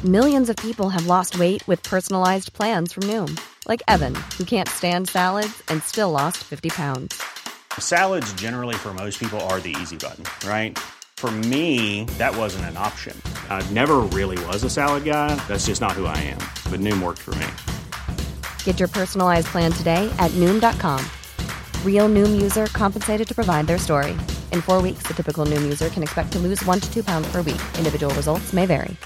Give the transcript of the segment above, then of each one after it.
Millions of people have lost weight with personalized plans from Noom. Like Evan, who can't stand salads and still lost 50 pounds. Salads generally for most people are the easy button, right? For me, that wasn't an option. I never really was a salad guy. That's just not who I am. But Noom worked for me. Get your personalized plan today at Noom.com. Real Noom user compensated to provide their story. In 4 weeks, the typical Noom user can expect to lose 1 to 2 pounds per week. Individual results may vary.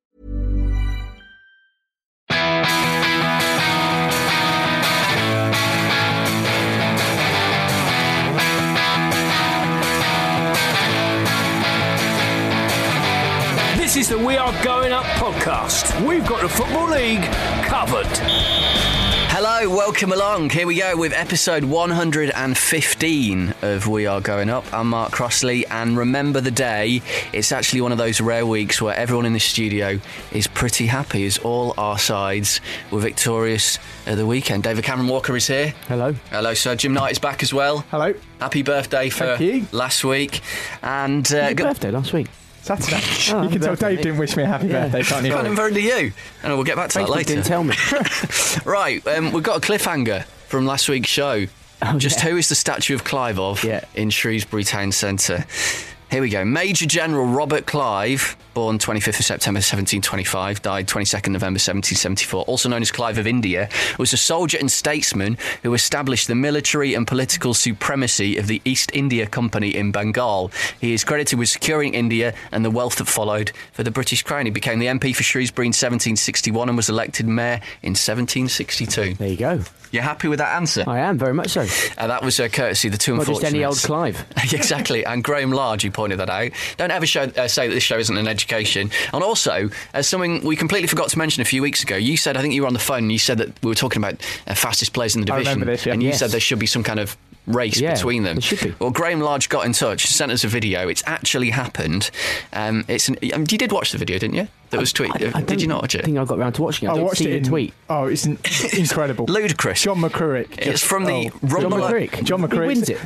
This is the We Are Going Up podcast. We've got the Football League covered. Hello, welcome along. Here we go with episode 115 of We Are Going Up. I'm Mark Crossley, and remember the day. It's actually one of those rare weeks where everyone in the studio is pretty happy as all our sides were victorious at the weekend. David Cameron Walker is here. Hello. Hello, sir. Jim Knight is back as well. Hello. Happy birthday for last week. And birthday last week. Saturday. You can tell Dave didn't wish me a happy birthday, can't you? Can't invite you. And we'll get back to that later. Didn't tell me. Right, we've got a cliffhanger from last week's show. Who is the statue of Clive of in Shrewsbury Town Centre? Here we go. Major General Robert Clive, born 25th of September 1725, died 22nd November 1774, also known as Clive of India, was a soldier and statesman who established the military and political supremacy of the East India Company in Bengal. He is credited with securing India and the wealth that followed for the British Crown. He became the MP for Shrewsbury in 1761 and was elected mayor in 1762. There you go. You happy with that answer? I am, very much so. That was courtesy of the two unfortunates. Not just any old Clive. Exactly, and Graham Large, who pointed that out. Don't ever say that this show isn't an education. And also, as something we completely forgot to mention a few weeks ago, you said, I think you were on the phone, and you said that we were talking about fastest players in the division. I remember this, yeah. And you said there should be some kind of race between them. It should be. Well, Graham Large got in touch, sent us a video. It's actually happened. You did watch the video, didn't you? That was tweeted. Did you not watch it? I think I got around to watching it. I watched it. Tweet. Oh, it's incredible. Ludicrous. John McCurrick. It's from the Rumble. John McCurrick. He wins it.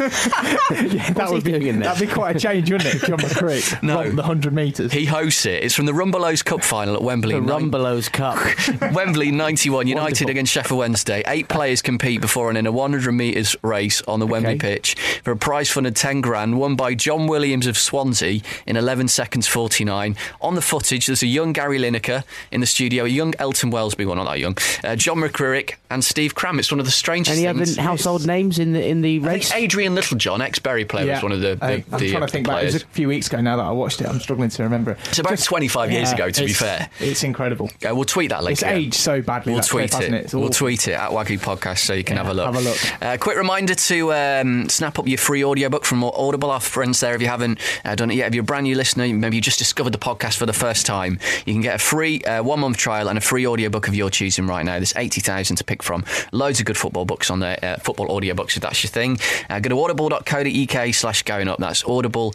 That'd be quite a change, wouldn't it? John McCurrick. No. The 100 metres. He hosts it. It's from the Rumbelows Cup final at Wembley. The Rumbelows Cup. Wembley 91, United Wonderful. against Sheffield Wednesday. 8 players compete before and in a 100 metres race on the Wembley pitch for a prize fund of 10 grand, won by John Williams of Swansea in 11 seconds 49. On the footage, there's a young Gary Lineker in the studio, a young Elton Wellesby, well, not that young, John McCurrick and Steve Cram. It's one of the strangest Any things. other household names in the race? I think Adrian Littlejohn, ex-Bury player, was one of the I'm trying to think back. It was a few weeks ago now that I watched it. I'm struggling to remember it. It's about 25 years ago, to be fair. It's incredible. We'll tweet that later. It's aged so badly. We'll tweet it. It? We'll tweet it at Wagyu Podcast so you can have a look. Have a look. Quick reminder to snap up your free audiobook from Audible. Our friends there, if you haven't done it yet, if you're a brand new listener, maybe you just discovered the podcast for the first time, you can get a free 1-month trial and a free audiobook of your choosing right now. There's 80,000 to pick from. Loads of good football books on there, football audiobooks if that's your thing. Go to audible.co.uk/going up. That's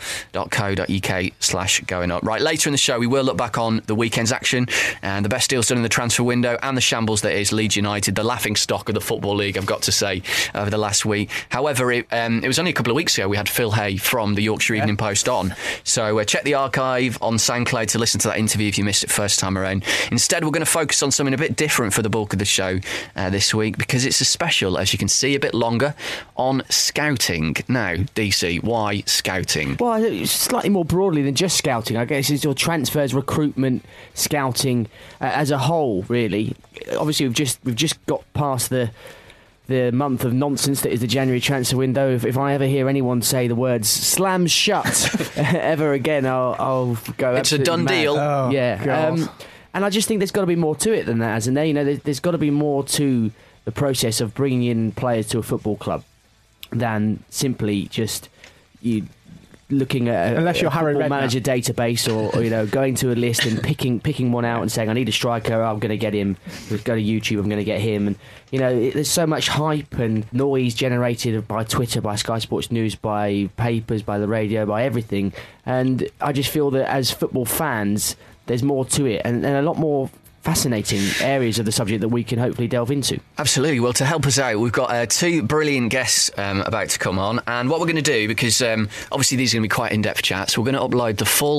audible.co.uk/going up. Right, later in the show we will look back on the weekend's action and the best deals done in the transfer window and the shambles that is Leeds United, the laughing stock of the Football League, I've got to say, over the last week. However, it was only a couple of weeks ago we had Phil Hay from the Yorkshire Evening Post on. So check the archive on SoundCloud to listen to that interview if you missed it first time around. Instead, we're going to focus on something a bit different for the bulk of the show this week because it's a special, as you can see, a bit longer on scouting. Now, DC, why scouting? Well, slightly more broadly than just scouting. I guess it's your transfers, recruitment, scouting as a whole, really. Obviously, we've just got past the month of nonsense that is the January transfer window. If I ever hear anyone say the words "slams shut" ever again, I'll go. It's a done mad. deal. Oh, yeah. And I just think there's got to be more to it than that, hasn't there? You know, there's got to be more to the process of bringing in players to a football club than simply just you looking at Unless you're a Harry football Redknapp. manager database or you know, going to a list and picking one out and saying I need a striker, I'm going to get him. Go to YouTube, I'm going to get him. And you know, there's so much hype and noise generated by Twitter, by Sky Sports News, by papers, by the radio, by everything. And I just feel that as football fans, there's more to it and a lot more fascinating areas of the subject that we can hopefully delve into. Absolutely. Well, to help us out, we've got 2 brilliant guests about to come on. And what we're going to do, because obviously these are going to be quite in-depth chats, we're going to upload the full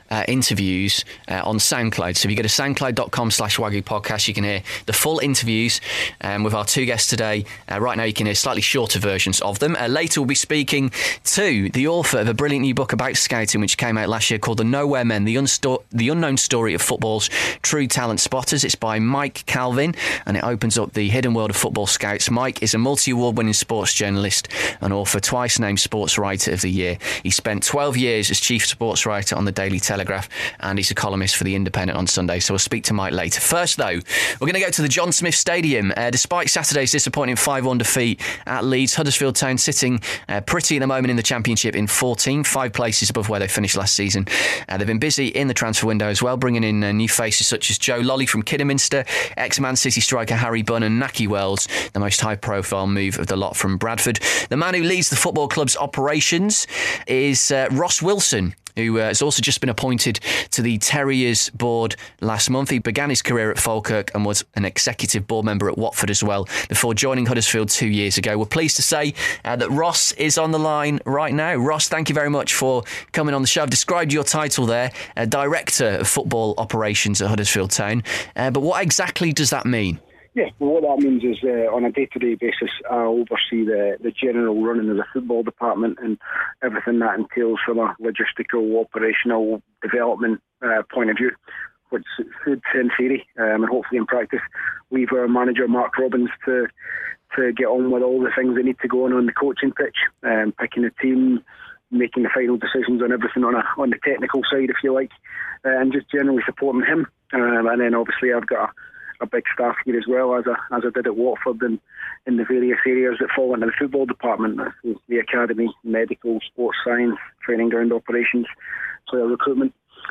interviews on SoundCloud. So if you go to soundcloud.com/Wagyu podcast, you can hear the full interviews with our two guests today. Right now you can hear slightly shorter versions of them. Later we'll be speaking to the author of a brilliant new book about scouting which came out last year called The Nowhere Men, the unknown story of football's true talent spotters. It's by Mike Calvin and it opens up the hidden world of football scouts. Mike is a multi-award winning sports journalist and author, twice named Sports Writer of the Year. He spent 12 years as chief sports writer on the Daily Telegraph and he's a columnist for The Independent on Sunday, so we'll speak to Mike later. First though, we're going to go to the John Smith Stadium. Despite Saturday's disappointing 5-1 defeat at Leeds, Huddersfield Town sitting pretty at the moment in the Championship in 14th, 5 places above where they finished last season. They've been busy in the transfer window as well, bringing in new faces such as Joe Lolly from Kidderminster, ex-Man City striker Harry Bunn and Nahki Wells, the most high-profile move of the lot from Bradford. The man who leads the football club's operations is Ross Wilson, who has also just been appointed to the Terriers board last month. He began his career at Falkirk and was an executive board member at Watford as well before joining Huddersfield 2 years ago. We're pleased to say that Ross is on the line right now. Ross, thank you very much for coming on the show. I've described your title there, Director of Football Operations at Huddersfield Town. But what exactly does that mean? Yeah, well, what that means is on a day-to-day basis, I oversee the general running of the football department and everything that entails from a logistical, operational development point of view, which is food in theory and hopefully in practice. We've our manager, Mark Robbins, to get on with all the things that need to go on the coaching pitch, picking the team, making the final decisions on everything on the technical side, if you like, and just generally supporting him. And then obviously I've got a big staff here as well, as I did at Watford, and in the various areas that fall into the football department, the academy, medical, sports science, training ground operations, player recruitment,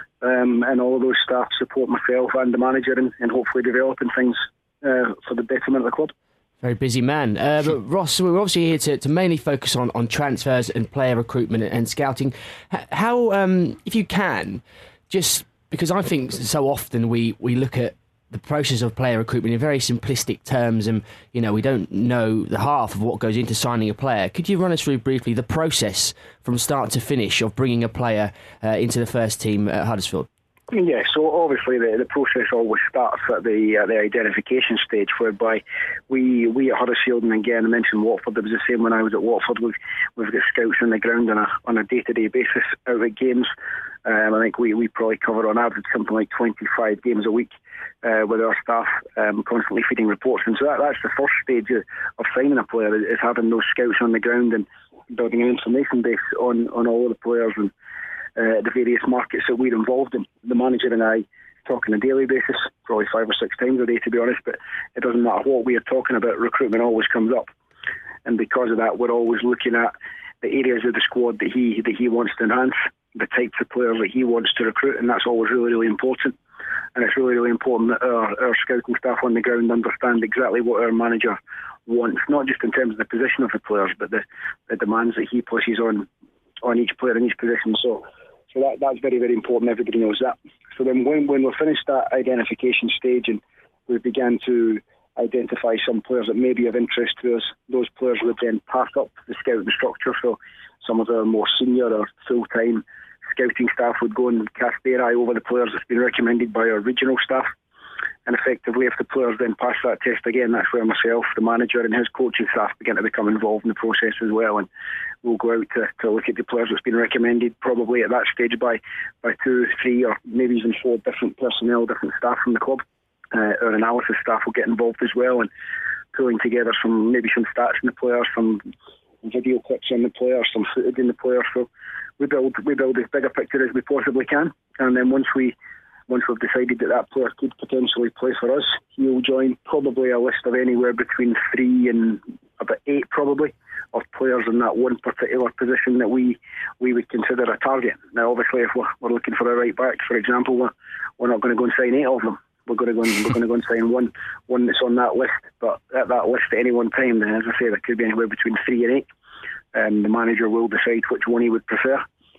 and all of those staff support myself and the manager in hopefully developing things for the betterment of the club. Very busy man. But Ross, we're obviously here to mainly focus on transfers and player recruitment and scouting. How, if you can, just because I think so often we look at the process of player recruitment in very simplistic terms, and we don't know the half of what goes into signing a player. Could you run us through briefly the process from start to finish of bringing a player into the first team at Huddersfield? Yeah, so obviously the process always starts at the identification stage, whereby we at Huddersfield, and again I mentioned Watford, it was the same when I was at Watford. We've got scouts on the ground on a day-to-day basis out at games. I think we probably cover on average something like 25 games a week with our staff, constantly feeding reports. And so that's the first stage of signing a player, is having those scouts on the ground and building an information base on all of the players and the various markets that we're involved in. The manager and I talk on a daily basis, probably 5 or 6 times a day to be honest, but it doesn't matter what we are talking about, recruitment always comes up. And because of that, we're always looking at the areas of the squad that he wants to enhance, the types of players that he wants to recruit, and that's always really, really important. And it's really, really important that our scouting staff on the ground understand exactly what our manager wants, not just in terms of the position of the players, but the demands that he places on each player in each position. So that's very, very important. Everybody knows that. So then when we're finished that identification stage and we began to identify some players that may be of interest to us, those players would then pass up the scouting structure. So some of our more senior or full-time scouting staff would go and cast their eye over the players that's been recommended by our regional staff. And effectively, if the players then pass that test again, that's where myself, the manager and his coaching staff begin to become involved in the process as well. And we'll go out to look at the players that's been recommended, probably at that stage by 2, 3 or maybe even 4 different personnel, different staff from the club. Our analysis staff will get involved as well, and pulling together some stats on the players, some video clips on the players, some footage in the players. So we build as big a picture as we possibly can, and then once we've decided that player could potentially play for us, he'll join probably a list of anywhere between 3 and about 8 probably of players in that one particular position that we would consider a target. Now obviously if we're looking for a right back, for example, we're not going to go and sign 8 of them. We're going to go and sign one that's on that list. But at that list at any one time, then, as I say, there could be anywhere between 3 and 8. The manager will decide which one he would prefer.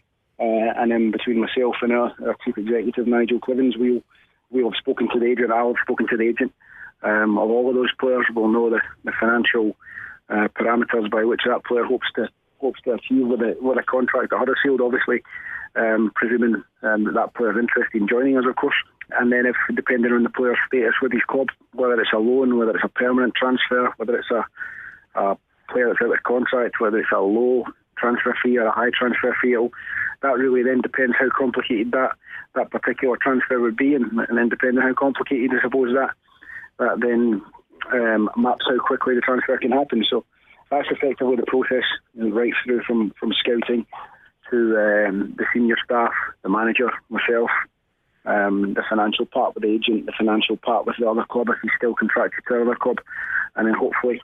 And then between myself and our chief executive, Nigel Clivens, we'll have spoken to the agent. I'll have spoken to the agent of all of those players. We'll know the financial parameters by which that player hopes to hopes to achieve with a contract at Huddersfield, obviously, presuming that player's interested in joining us, of course. And then, if depending on the player's status with his club, whether it's a loan, whether it's a permanent transfer, whether it's a player that's out of contract, whether it's a low transfer fee or a high transfer fee, that really then depends how complicated that particular transfer would be, and then depending on how complicated, I suppose, that then maps how quickly the transfer can happen. So that's effectively the process, right through from scouting to the senior staff, the manager, myself, the financial part with the agent, the financial part with the other club if he's still contracted to the other club, and then hopefully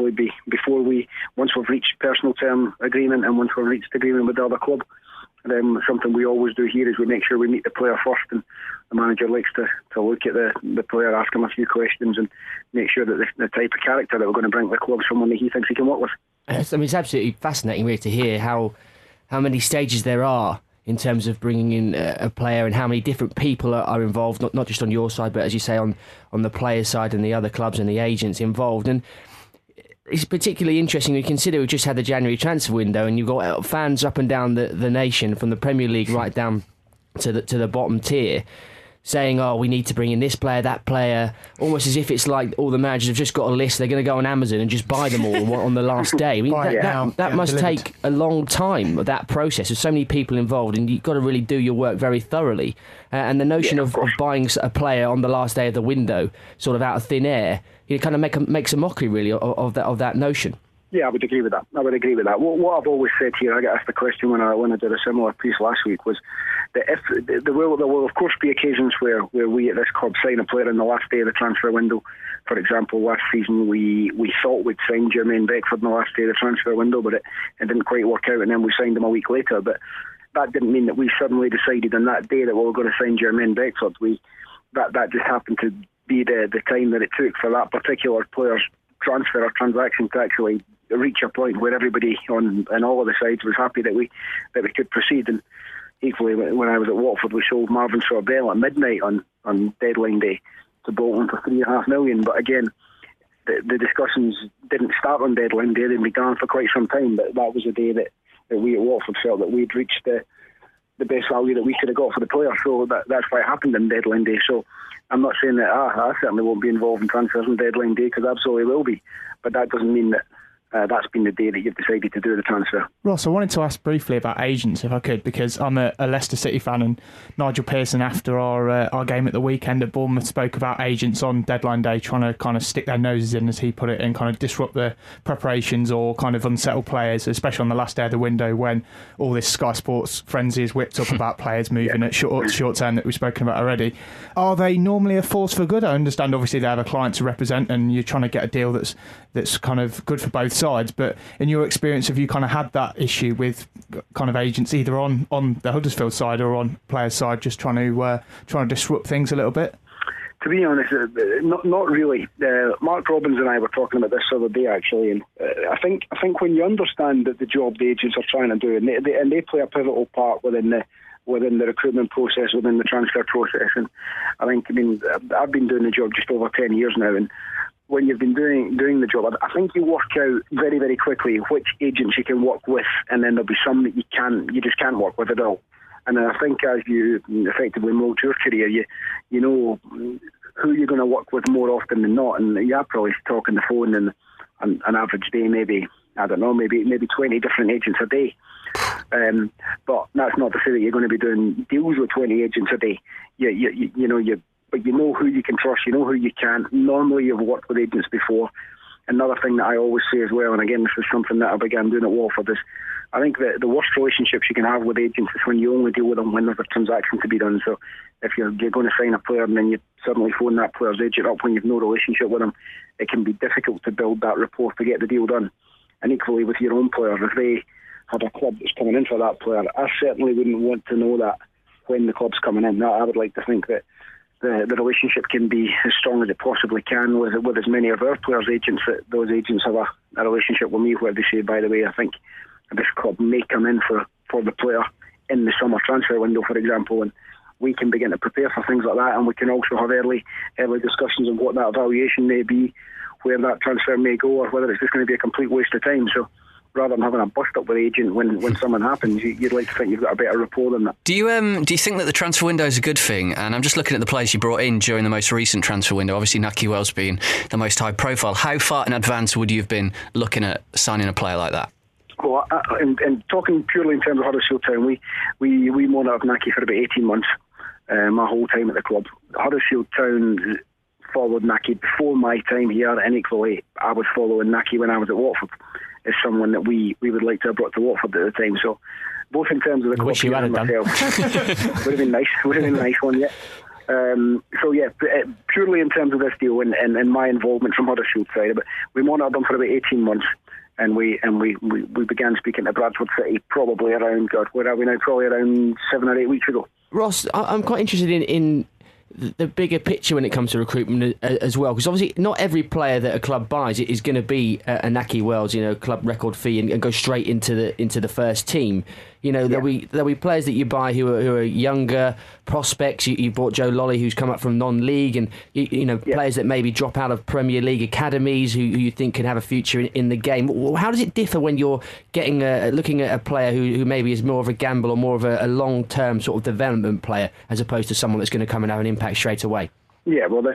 once we've reached personal term agreement and once we've reached agreement with the other club, then something we always do here is we make sure we meet the player first, and the manager likes to look at the player, ask him a few questions and make sure that the type of character that we're going to bring to the club is someone that he thinks he can work with. I mean, it's absolutely fascinating really to hear how many stages there are in terms of bringing in a player, and how many different people are involved, not just on your side, but as you say, on the player side and the other clubs and the agents involved. And it's particularly interesting when you consider we've just had the January transfer window, and you've got fans up and down the nation, from the Premier League right down to the bottom tier, saying, oh, we need to bring in this player, that player, almost as if it's like all the managers have just got a list, they're going to go on Amazon and just buy them all on the last day. I mean, that must take a long time, that process. There's so many people involved, and you've got to really do your work very thoroughly. And the notion of buying a player on the last day of the window, sort of out of thin air, it kind of makes a mockery, really, of that notion. Yeah, I would agree with that. What I've always said here, I got asked the question when I did a similar piece last week, was that if there will of course be occasions where we at this club sign a player on the last day of the transfer window. For example, last season we thought we'd signed Jermaine Beckford on the last day of the transfer window, but it didn't quite work out, and then we signed him a week later. But that didn't mean that we suddenly decided on that day that we were going to sign Jermaine Beckford. That just happened to be the time that it took for that particular player's transfer or transaction to actually reach a point where everybody on all of the sides was happy that we could proceed. And equally, when I was at Watford, we sold Marvin Sorbell at midnight on deadline day to Bolton for £3.5 million. But again, the discussions didn't start on deadline day; they'd been gone for quite some time. But that was the day that we at Watford felt that we'd reached the best value that we could have got for the player. So that's why it happened on deadline day. So I'm not saying that I certainly won't be involved in transfers on deadline day, because I absolutely will be. But that doesn't mean that that's been the day that you've decided to do the transfer. Ross, I wanted to ask briefly about agents, if I could, because I'm a Leicester City fan, and Nigel Pearson, after our game at the weekend at Bournemouth, spoke about agents on deadline day trying to kind of stick their noses in, as he put it, and kind of disrupt the preparations or kind of unsettle players, especially on the last day of the window when all this Sky Sports frenzy is whipped up about players moving at short term that we've spoken about already. Are they normally a force for good? I understand obviously they have a client to represent and you're trying to get a deal that's kind of good for both sides, but in your experience, have you kind of had that issue with kind of agents either on the Huddersfield side or on players' side, just trying to disrupt things a little bit? To be honest, not really. Mark Robbins and I were talking about this the other day, actually, and I think when you understand that the job the agents are trying to do, and they play a pivotal part within the recruitment process, within the transfer process, and I mean, I've been doing the job just over 10 years now, and when you've been doing the job, I think you work out very, very quickly which agents you can work with, and then there'll be some that you just can't work with at all. And I think as you effectively mould your career, you know who you're going to work with more often than not. And you probably talk on the phone and an average day, maybe 20 different agents a day. But that's not to say that you're going to be doing deals with 20 agents a day. But you know who you can trust, you know who you can't. Normally you've worked with agents before. Another thing that I always say as well, and again this is something that I began doing at Watford, is I think that the worst relationships you can have with agents is when you only deal with them when there's a transaction to be done. So if you're going to sign a player and then you suddenly phone that player's agent up when you've no relationship with them, it can be difficult to build that rapport to get the deal done. And equally with your own players, if they have a club that's coming in for that player, I certainly wouldn't want to know that when the club's coming in. I would like to think that the relationship can be as strong as it possibly can with as many of our players' agents, that those agents have a relationship with me where they say, by the way, I think this club may come in for the player in the summer transfer window, for example, and we can begin to prepare for things like that, and we can also have early discussions of what that evaluation may be, where that transfer may go, or whether it's just going to be a complete waste of time. So rather than having a bust-up with the agent when something happens. You'd like to think you've got a better rapport than that. Do you think that the transfer window is a good thing? And I'm just looking at the players you brought in during the most recent transfer window, obviously Nahki Wells being the most high profile. How far in advance would you have been looking at signing a player like that? Well, and talking purely in terms of Huddersfield Town, we monitored Nahki for about 18 months, my whole time at the club. Huddersfield Town followed Nahki before my time here, and equally I was following Nahki when I was at Watford as someone that we would like to have brought to Watford at the time. So both in terms of the club and myself, would have been a nice one, yeah. So yeah, purely in terms of this deal and my involvement from Huddersfield side, but we monitored them for about 18 months. And we began speaking to Bradford City probably around, where are we now? Probably around 7 or 8 weeks ago. Ross, I'm quite interested in the bigger picture when it comes to recruitment as well, because obviously not every player that a club buys is going to be a Nahki Wells, club record fee and go straight into the first team. There'll be players that you buy who are younger prospects. You bought Joe Lolly, who's come up from non-league, and players that maybe drop out of Premier League academies who you think can have a future in the game. How does it differ when you're looking at a player who maybe is more of a gamble or more of a long-term sort of development player, as opposed to someone that's going to come and have an impact straight away? Yeah, well,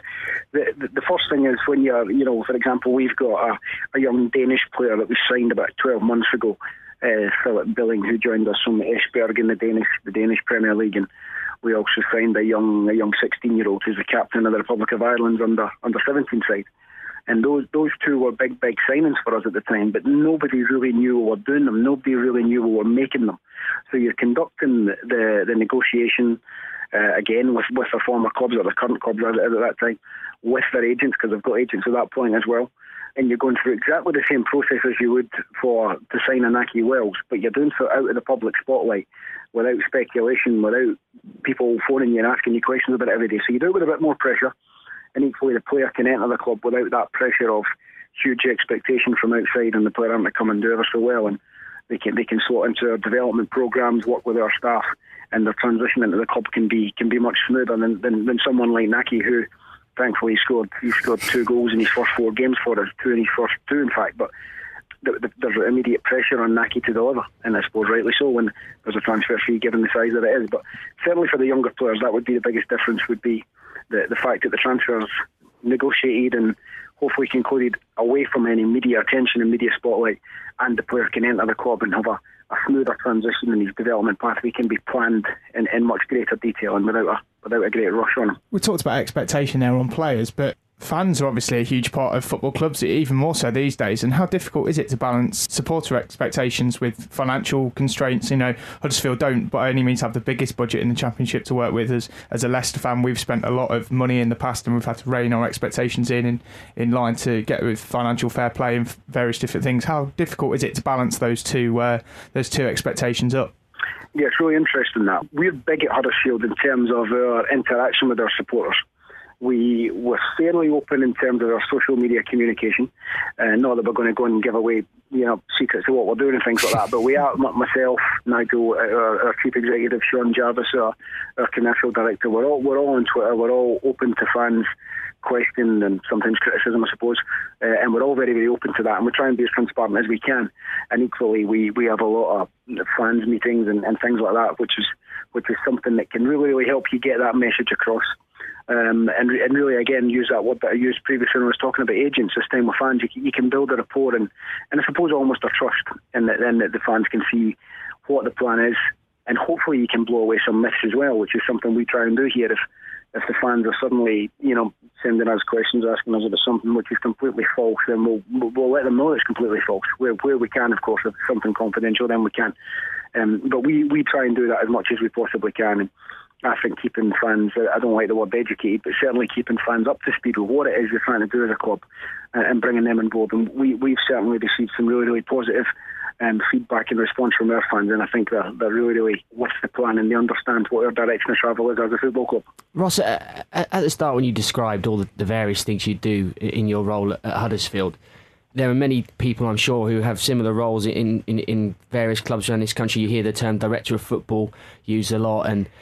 the first thing is when you're, for example, we've got a young Danish player that we signed about 12 months ago, Philip Billing, who joined us from Esbjerg in the Danish Premier League, and we also signed a young 16-year-old who's the captain of the Republic of Ireland's under 17 side. And those two were big signings for us at the time, but nobody really knew we were doing them. Nobody really knew we were making them. So you're conducting the negotiation again with the former clubs or the current clubs at that time, with their agents, because they've got agents at that point as well. And you're going through exactly the same process as you would to sign a Nahki Wells, but you're doing so out of the public spotlight, without speculation, without people phoning you and asking you questions about it every day. So you do it with a bit more pressure, and equally the player can enter the club without that pressure of huge expectation from outside, and the player having to come and do ever so well, and they can slot into our development programmes, work with our staff, and their transition into the club can be much smoother than someone like Nahki, who thankfully he scored 2 goals in his first 4 games for us, 2 in his first 2 in fact, but there's immediate pressure on Nahki to deliver, and I suppose rightly so when there's a transfer fee given the size that it is. But certainly for the younger players, that would be the biggest difference, would be the fact that the transfers negotiated and hopefully concluded away from any media attention and media spotlight, and the player can enter the club and have a smoother transition in his development pathway can be planned in much greater detail and without a great rush on him. We talked about expectation there on players, but fans are obviously a huge part of football clubs, even more so these days. And how difficult is it to balance supporter expectations with financial constraints? Huddersfield don't by any means have the biggest budget in the Championship to work with. As a Leicester fan, we've spent a lot of money in the past, and we've had to rein our expectations in line to get with financial fair play and various different things. How difficult is it to balance those two expectations up? Yeah, it's really interesting that. We're big at Huddersfield in terms of our interaction with our supporters. We were fairly open in terms of our social media communication. Not that we're going to go and give away, secrets of what we're doing and things like that, but we are, myself, Nigel, our chief executive, Sean Jarvis, our commercial director, we're all on Twitter. We're all open to fans' question and sometimes criticism, I suppose, and we're all very, very open to that, and we try and be as transparent as we can. And equally, we have a lot of fans meetings and things like that, which is something that can really, really help you get that message across. And really, again, use that word that I used previously when I was talking about agents. This time with fans, you can build a rapport and I suppose almost a trust, and then the fans can see what the plan is, and hopefully you can blow away some myths as well, which is something we try and do here. If the fans are suddenly, sending us questions, asking us about something which is completely false, then we'll let them know it's completely false. Where we can, of course, if it's something confidential, then we can. But we try and do that as much as we possibly can. And I think keeping fans, I don't like the word educated, but certainly keeping fans up to speed with what it is we're trying to do as a club and bringing them on board. And we've certainly received some really, really positive feedback and response from our fans, and I think they're really, really with the plan and they understand what our direction of travel is as a football club. Ross, at the start when you described all the various things you do in your role at Huddersfield, there are many people, I'm sure, who have similar roles in various clubs around this country. You hear the term director of football used a lot, and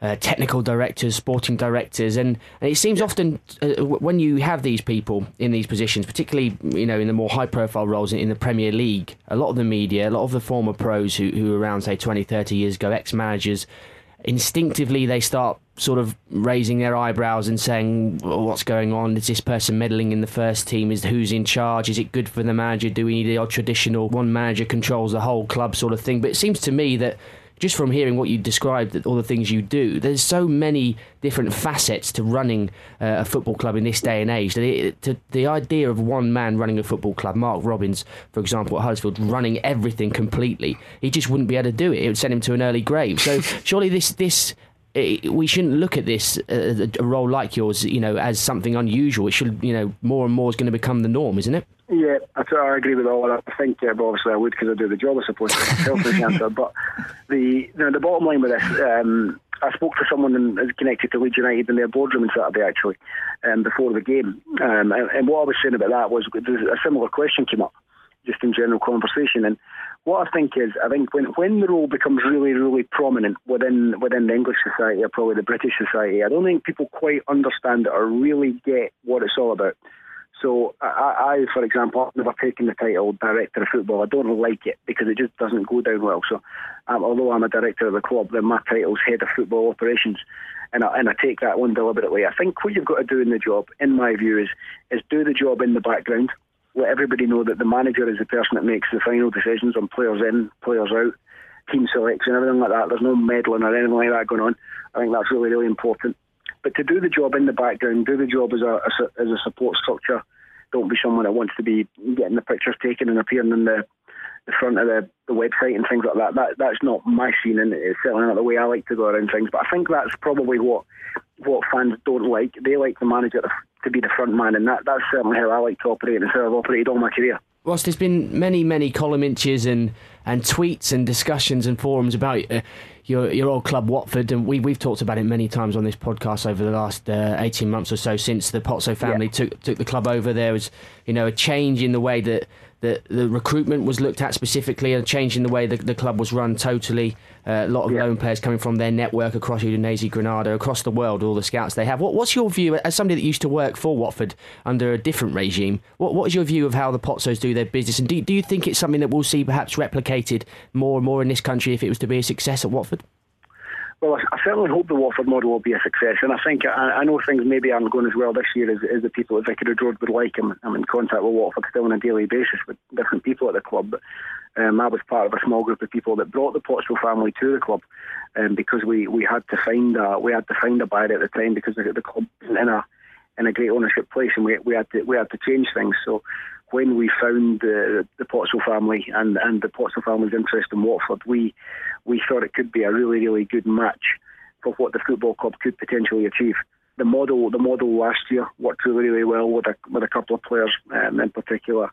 technical directors, sporting directors, and it seems often when you have these people in these positions, particularly in the more high-profile roles in the Premier League, a lot of the media, a lot of the former pros who were around, say, 20, 30 years ago, ex-managers, instinctively they start sort of raising their eyebrows and saying, well, what's going on? Is this person meddling in the first team? Who's in charge? Is it good for the manager? Do we need the odd traditional one manager controls the whole club sort of thing? But it seems to me that just from hearing what you described, that all the things you do, there's so many different facets to running a football club in this day and age. The idea of one man running a football club, Mark Robins, for example, at Huddersfield, running everything completely, he just wouldn't be able to do it. It would send him to an early grave. So surely we shouldn't look at this a role like yours, as something unusual. It should, more and more is going to become the norm, isn't it? Yeah, I agree with all that. I think, obviously, I would because I do the job, I suppose. Selfish answer, but the bottom line with this, I spoke to someone connected to Leeds United in their boardroom on Saturday, actually, before the game, and what I was saying about that was a similar question came up, just in general conversation, and what I think is, when the role becomes really, really prominent within the English society or probably the British society, I don't think people quite understand it or really get what it's all about. So I, for example, I've never taken the title Director of Football. I don't like it because it just doesn't go down well. So although I'm a director of the club, then my title's Head of Football Operations, and I take that one deliberately. I think what you've got to do in the job, in my view, is do the job in the background. Let everybody know that the manager is the person that makes the final decisions on players in, players out, team selection, everything like that. There's no meddling or anything like that going on. I think that's really, really important. But to do the job in the background, do the job as a support structure. Don't be someone that wants to be getting the pictures taken and appearing in the front of the website and things like that. That's not my scene, and it's certainly not the way I like to go around things. But I think that's probably what fans don't like. They like the manager to be the front man, and that's certainly how I like to operate and how I've operated all my career. Ross, there's been many, many column inches and tweets and discussions and forums about your old club Watford, and we've talked about it many times on this podcast over the last 18 months or so since the Pozzo family took the club over. There was a change in the way that the recruitment was looked at specifically, a change in the way the club was run totally. A lot of loan players coming from their network across Udinese, Granada, across the world, all the scouts they have. What's your view, as somebody that used to work for Watford under a different regime, what is your view of how the Pozzos do their business? And do you think it's something that we'll see perhaps replicated more and more in this country if it was to be a success at Watford? Well, I certainly hope the Watford model will be a success, and I think I know things maybe aren't going as well this year as the people at Vicarage Road would like. I'm in contact with Watford still on a daily basis with different people at the club, but I was part of a small group of people that brought the Pozzo family to the club, because we had to find a buyer at the time because the club wasn't in a great ownership place, and we had to change things. So when we found the Pozzo family and the Pozzo family's interest in Watford, we thought it could be a really, really good match for what the football club could potentially achieve. The model last year worked really, really well with a couple of players, in particular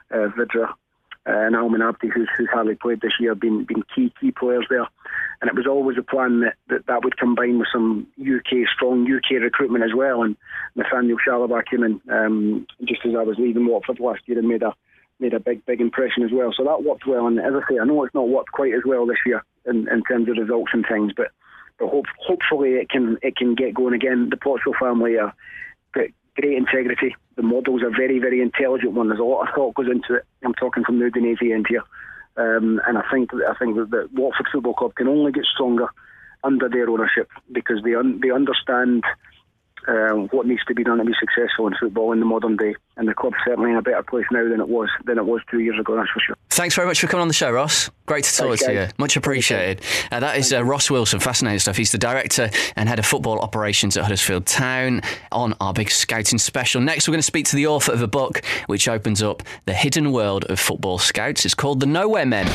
Vidra and Alman Abdi, who's hardly played this year, been key players there. And it was always a plan that would combine with some strong UK recruitment as well. And Nathaniel Shalabah came in just as I was leaving Watford last year and made a big impression as well. So that worked well. And as I say, I know it's not worked quite as well this year in terms of results and things, but hopefully it can get going again. The Pozzo family are great integrity. The model's a very, very intelligent one. There's a lot of thought goes into it. I'm talking from the Udinese end here. And I think that Watford Football Club can only get stronger under their ownership because they understand what needs to be done to be successful in football in the modern day, and the club's certainly in a better place now than it was 2 years ago, that's for sure. Thanks very much for coming on the show, Ross. Great to talk to you. Much appreciated. That is Ross Wilson. Fascinating stuff. He's the director and head of football operations at Huddersfield Town on our big scouting special. Next, we're going to speak to the author of a book which opens up the hidden world of football scouts. It's called The Nowhere Men.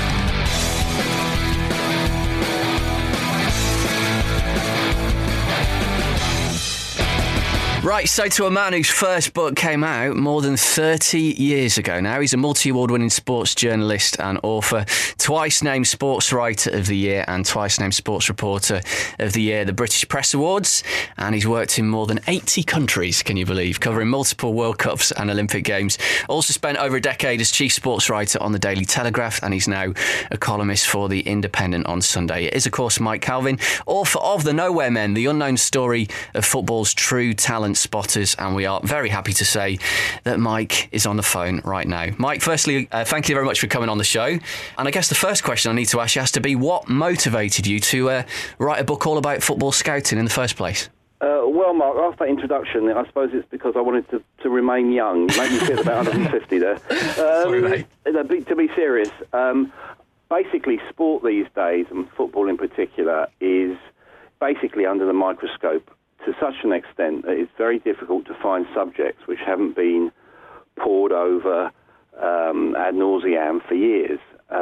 Right, so to a man whose first book came out more than 30 years ago now. He's a multi-award winning sports journalist and author. twice named Sports Writer of the Year and twice named Sports Reporter of the Year, the British Press Awards, and he's worked in more than 80 countries, can you believe, covering multiple World Cups and Olympic Games. Also spent over a decade as Chief Sports Writer on the Daily Telegraph, and he's now a columnist for The Independent on Sunday. It is, of course, Mike Calvin, author of The Nowhere Men, the unknown story of football's true talent spotters, and we are very happy to say that Mike is on the phone right now. Mike, firstly, thank you very much for coming on the show. And I guess the first question I need to ask you has to be, what motivated you to write a book all about football scouting in the first place? Well, Mark, after that introduction, I suppose it's because I wanted to remain young. You made me feel about 150 there. Sorry, mate. To be serious, basically sport these days, and football in particular, is basically under the microscope to such an extent that it's very difficult to find subjects which haven't been pored over ad nauseam for years.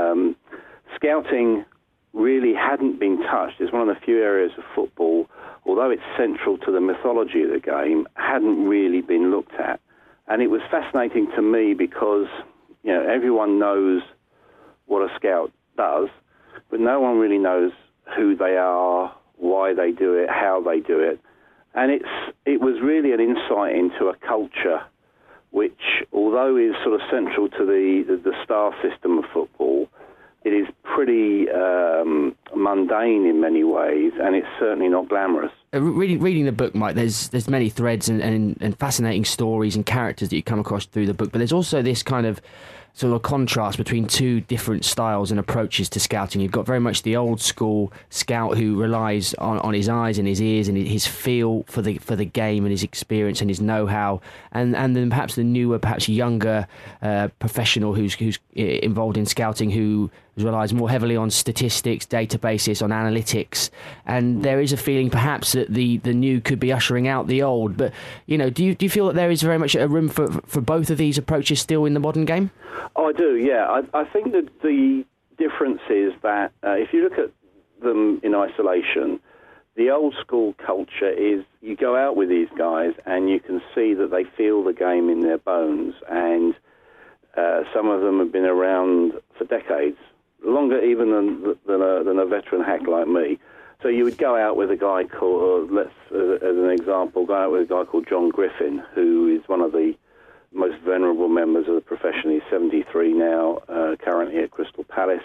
Scouting really hadn't been touched. It's one of the few areas of football, although it's central to the mythology of the game, hadn't really been looked at. And it was fascinating to me because, you know, everyone knows what a scout does, but no one really knows who they are, why they do it, how they do it. And it was really an insight into a culture which, although is sort of central to the star system of football, it is pretty mundane in many ways, and it's certainly not glamorous. Reading the book, Mike, there's many threads and fascinating stories and characters that you come across through the book, but there's also this kind of sort of contrast between two different styles and approaches to scouting. You've got very much the old school scout who relies on his eyes and his ears and his feel for the game and his experience and his know-how, and then perhaps the newer, perhaps younger professional who's involved in scouting, who relies more heavily on statistics, databases, on analytics. And there is a feeling perhaps that the new could be ushering out the old. But, you know, do you feel that there is very much a room for both of these approaches still in the modern game? Oh, I do, yeah. I think that the difference is that if you look at them in isolation, the old school culture is you go out with these guys and you can see that they feel the game in their bones, and some of them have been around for decades, longer even than a veteran hack like me. So you would go out with a guy called, as an example, go out with a guy called John Griffin, who is one of the most venerable members of the profession. He's 73 now, currently at Crystal Palace.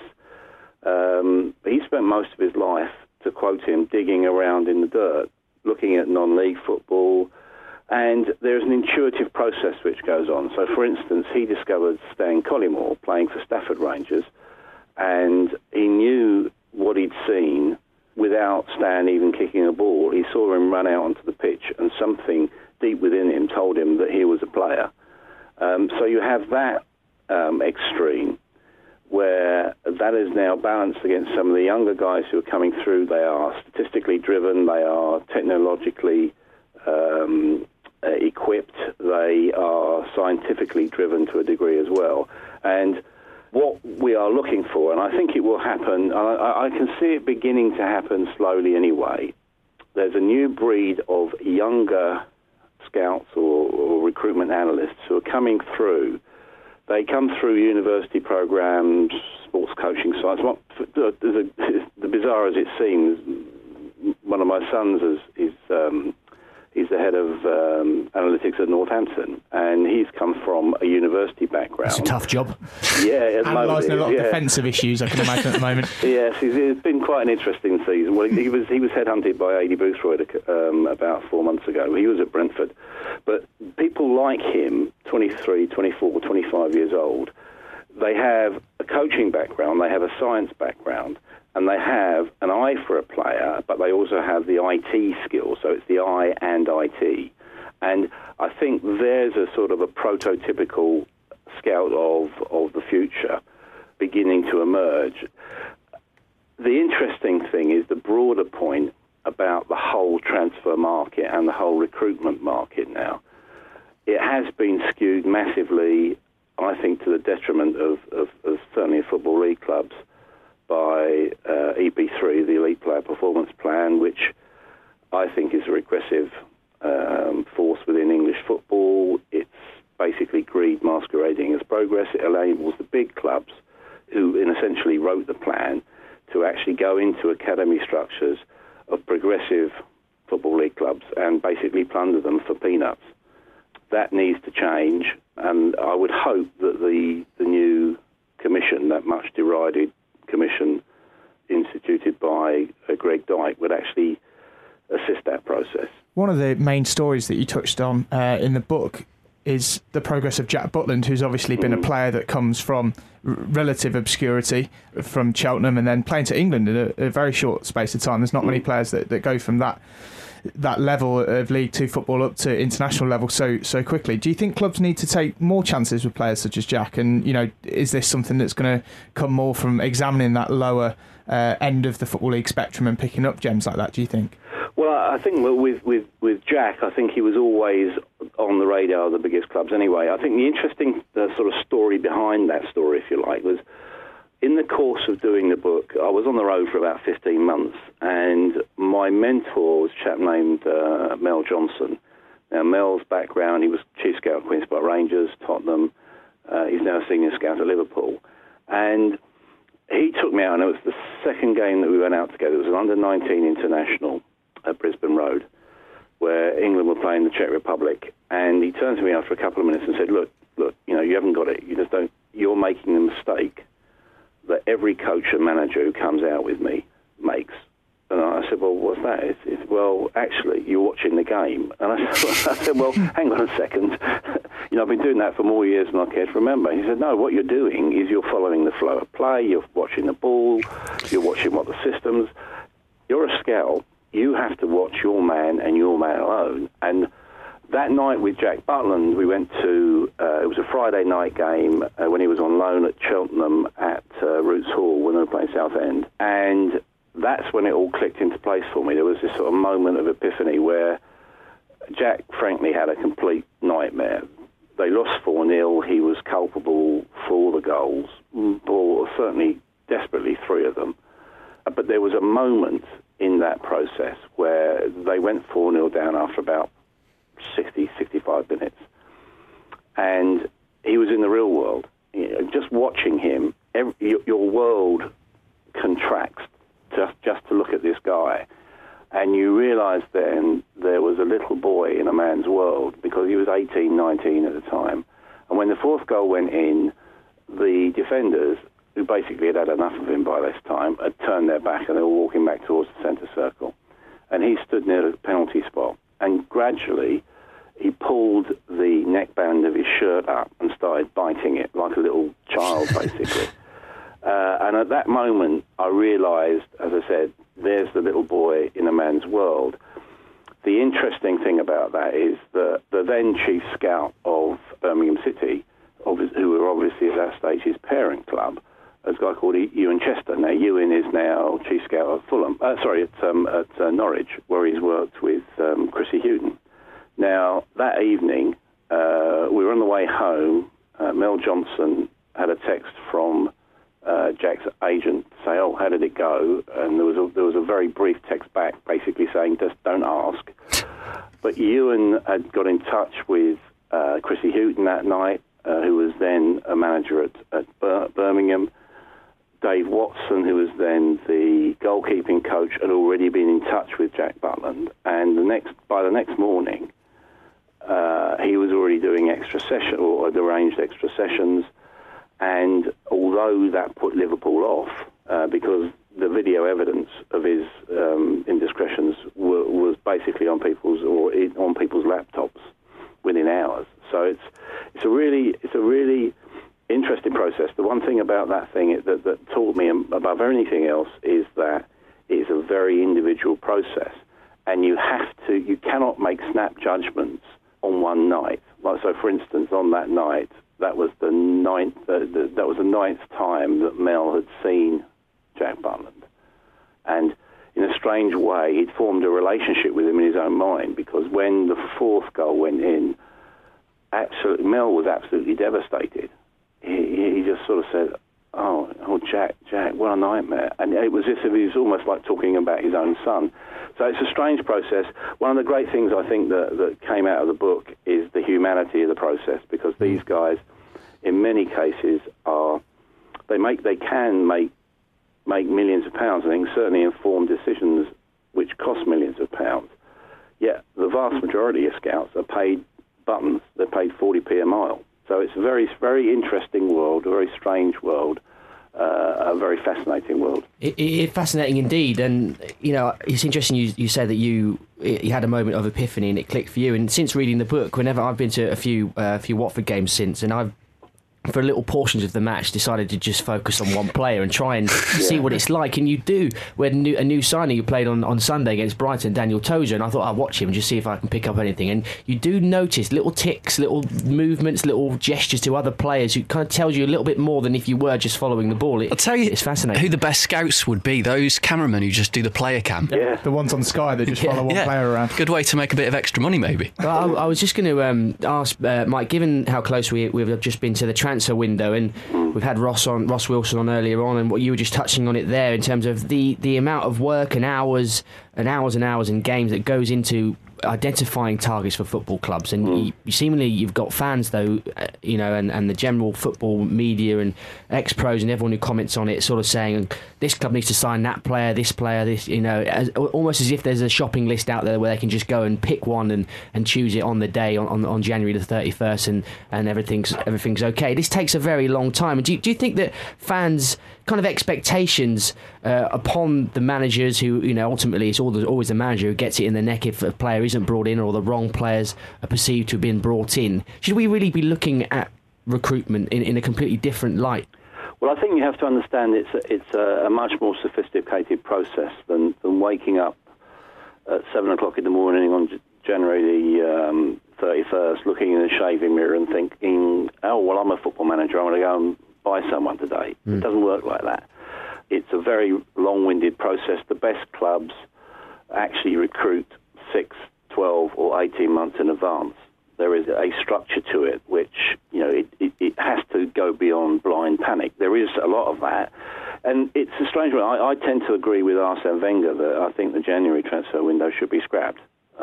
He spent most of his life, to quote him, digging around in the dirt, looking at non-league football, and there's an intuitive process which goes on. So, for instance, he discovered Stan Collymore playing for Stafford Rangers, and he knew what he'd seen without Stan even kicking a ball. He saw him run out onto the pitch, and something deep within him told him that he was a player. So you have that extreme, where that is now balanced against some of the younger guys who are coming through. They are statistically driven, they are technologically equipped, they are scientifically driven to a degree as well. And what we are looking for, and I think it will happen, I can see it beginning to happen slowly anyway, there's a new breed of younger scouts or recruitment analysts who are coming through. They come through university programs, sports coaching sites. The bizarre as it seems, one of my sons is he's the head of analytics at Northampton, and he's come from a university background. It's a tough job. Yeah, analysing a lot of defensive issues, I can imagine, at the moment. Yes, it's been quite an interesting season. Well, he was headhunted by Adi Boothroyd about 4 months ago. He was at Brentford. But people like him, 23, 24, 25 years old, they have a coaching background, they have a science background, and they have an eye for a player, but they also have the IT skills, so it's the eye and IT. And I think there's a sort of a prototypical scout of the future beginning to emerge. The interesting thing is the broader point about the whole transfer market and the whole recruitment market now. It has been skewed massively, I think, to the detriment of certainly Football League clubs by EP3, the Elite Player Performance Plan, which I think is a regressive force within English football. It's basically greed masquerading as progress. It enables the big clubs, who essentially wrote the plan to actually go into academy structures of progressive Football League clubs and basically plunder them for peanuts. That needs to change, and I would hope that the new commission, that much derided commission instituted by Greg Dyke, would actually assist that process. One of the main stories that you touched on in the book is the progress of Jack Butland, who's obviously been a player that comes from relative obscurity from Cheltenham and then playing to England in a very short space of time. There's not many players that go from that level of League Two football up to international level so quickly. Do you think clubs need to take more chances with players such as Jack? And, you know, is this something that's going to come more from examining that lower end of the Football League spectrum and picking up gems like that, do you think? Well, I think with Jack, I think he was always on the radar of the biggest clubs anyway. I think the interesting sort of story behind that story, if you like, was in the course of doing the book, I was on the road for about 15 months, and my mentor was a chap named Mel Johnson. Now, Mel's background, he was Chief Scout at Queen's Park Rangers, Tottenham. He's now a Senior Scout at Liverpool. And he took me out, and it was the second game that we went out together. It was an under-19 international at Brisbane Road, where England were playing the Czech Republic. And he turned to me after a couple of minutes and said, look, you know, you haven't got it. You just don't. You're making the mistake that every coach and manager who comes out with me makes. And I said, well, what's that? It's well, actually, you're watching the game. And I said, well, hang on a second. You know, I've been doing that for more years than I care to remember. He said, no, what you're doing is you're following the flow of play, you're watching the ball, you're watching what the systems. You're a scout. You have to watch your man and your man alone. And that night with Jack Butland, we went to, it was a Friday night game when he was on loan at Cheltenham at Roots Hall when they were playing Southend. And that's when it all clicked into place for me. There was this sort of moment of epiphany where Jack, frankly, had a complete nightmare. They lost 4-0. He was culpable for all the goals, or certainly desperately 3 of them. But there was a moment in that process where they went 4-0 down after about 60, 65 minutes. And he was in the real world. You know, just watching him, your world contracts just to look at this guy. And you realise then there was a little boy in a man's world, because he was 18, 19 at the time. And when the 4th goal went in, the defenders, who basically had enough of him by this time, had turned their back and they were walking back towards the centre circle. And he stood near the penalty spot. And gradually, he pulled the neckband of his shirt up and started biting it like a little child, basically. And at that moment, I realised, as I said, there's the little boy in a man's world. The interesting thing about that is that the then chief scout of Birmingham City, who were obviously at that stage his parent club, is a guy called Ewan Chester. Now, Ewan is now chief scout at Fulham. At Norwich, where he's worked with Chrissy Hughton. Now, that evening, we were on the way home. Mel Johnson had a text from Jack's agent to say, "Oh, how did it go?" And there was a very brief text back, basically saying, "Just don't ask." But Ewan had got in touch with Chrissy Hughton that night, who was then a manager at Birmingham. Dave Watson, who was then the goalkeeping coach, had already been in touch with Jack Butland, and by the next morning, he was already doing had arranged extra sessions. And although that put Liverpool off, because the video evidence of his indiscretions was basically on people's laptops within hours. So it's a really interesting process. The one thing about that thing that taught me above anything else is that it's a very individual process, and you cannot make snap judgments on one night. Like, so, for instance, on that night, that was the ninth time that Mel had seen Jack Butland, and in a strange way, he'd formed a relationship with him in his own mind, because when the 4th goal went in, Mel was absolutely devastated. He just sort of said, "Oh, Jack, what a nightmare!" And it was as if he was almost like talking about his own son. So it's a strange process. One of the great things I think that came out of the book is the humanity of the process, because these guys, in many cases, are they can make millions of pounds. I think certainly informed decisions which cost millions of pounds. Yet the vast majority of scouts are paid buttons. They're paid 40p a mile. So it's a very, very interesting world, a very strange world, a very fascinating world. It's fascinating indeed, and it's interesting. You say that you had a moment of epiphany and it clicked for you. And since reading the book, whenever I've been to a few Watford games since, and I've, for little portions of the match, decided to just focus on one player and try and see what it's like. And you do, when a new signing you played on Sunday against Brighton, Daniel Tozer, and I thought I'll watch him and just see if I can pick up anything. And you do notice little ticks, little movements, little gestures to other players who kind of tells you a little bit more than if you were just following the ball. I'll tell you, it's fascinating. Who the best scouts would be, those cameramen who just do the player cam. Yeah. The ones on Sky that just follow one player around. Good way to make a bit of extra money, maybe. Well, I was just going to ask Mike, given how close we've just been to the transfer window, and we've had Ross Wilson on earlier on, and what you were just touching on it there in terms of the amount of work and hours and games that goes into identifying targets for football clubs. And you seemingly you've got fans though, and the general football media and ex-pros and everyone who comments on it sort of saying this club needs to sign that player, this, almost as if there's a shopping list out there where they can just go and pick one and choose it on the day on January the 31st and everything's okay. This takes a very long time. And do you think that fans' kind of expectations upon the managers who, ultimately it's always the manager who gets it in the neck if a player isn't brought in or the wrong players are perceived to have been brought in? Should we really be looking at recruitment in a completely different light? Well, I think you have to understand it's a much more sophisticated process than waking up at 7 o'clock in the morning on January the 31st, looking in the shaving mirror and thinking, oh, well, I'm a football manager, I'm going to go and buy someone today. It doesn't work like that. It's a very long-winded process. The best clubs actually recruit 6, 12 or 18 months in advance. There is a structure to it which, it has to go beyond blind panic. There is a lot of that. And it's a strange one. I tend to agree with Arsene Wenger that I think the January transfer window should be scrapped.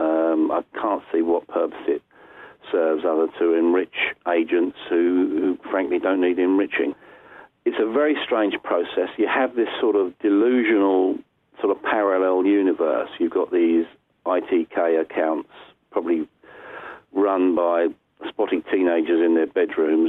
I can't see what purpose it serves other to enrich agents who frankly don't need enriching. It's a very strange process. You have this sort of delusional sort of parallel universe. You've got these ITK accounts probably run by spotty teenagers in their bedrooms,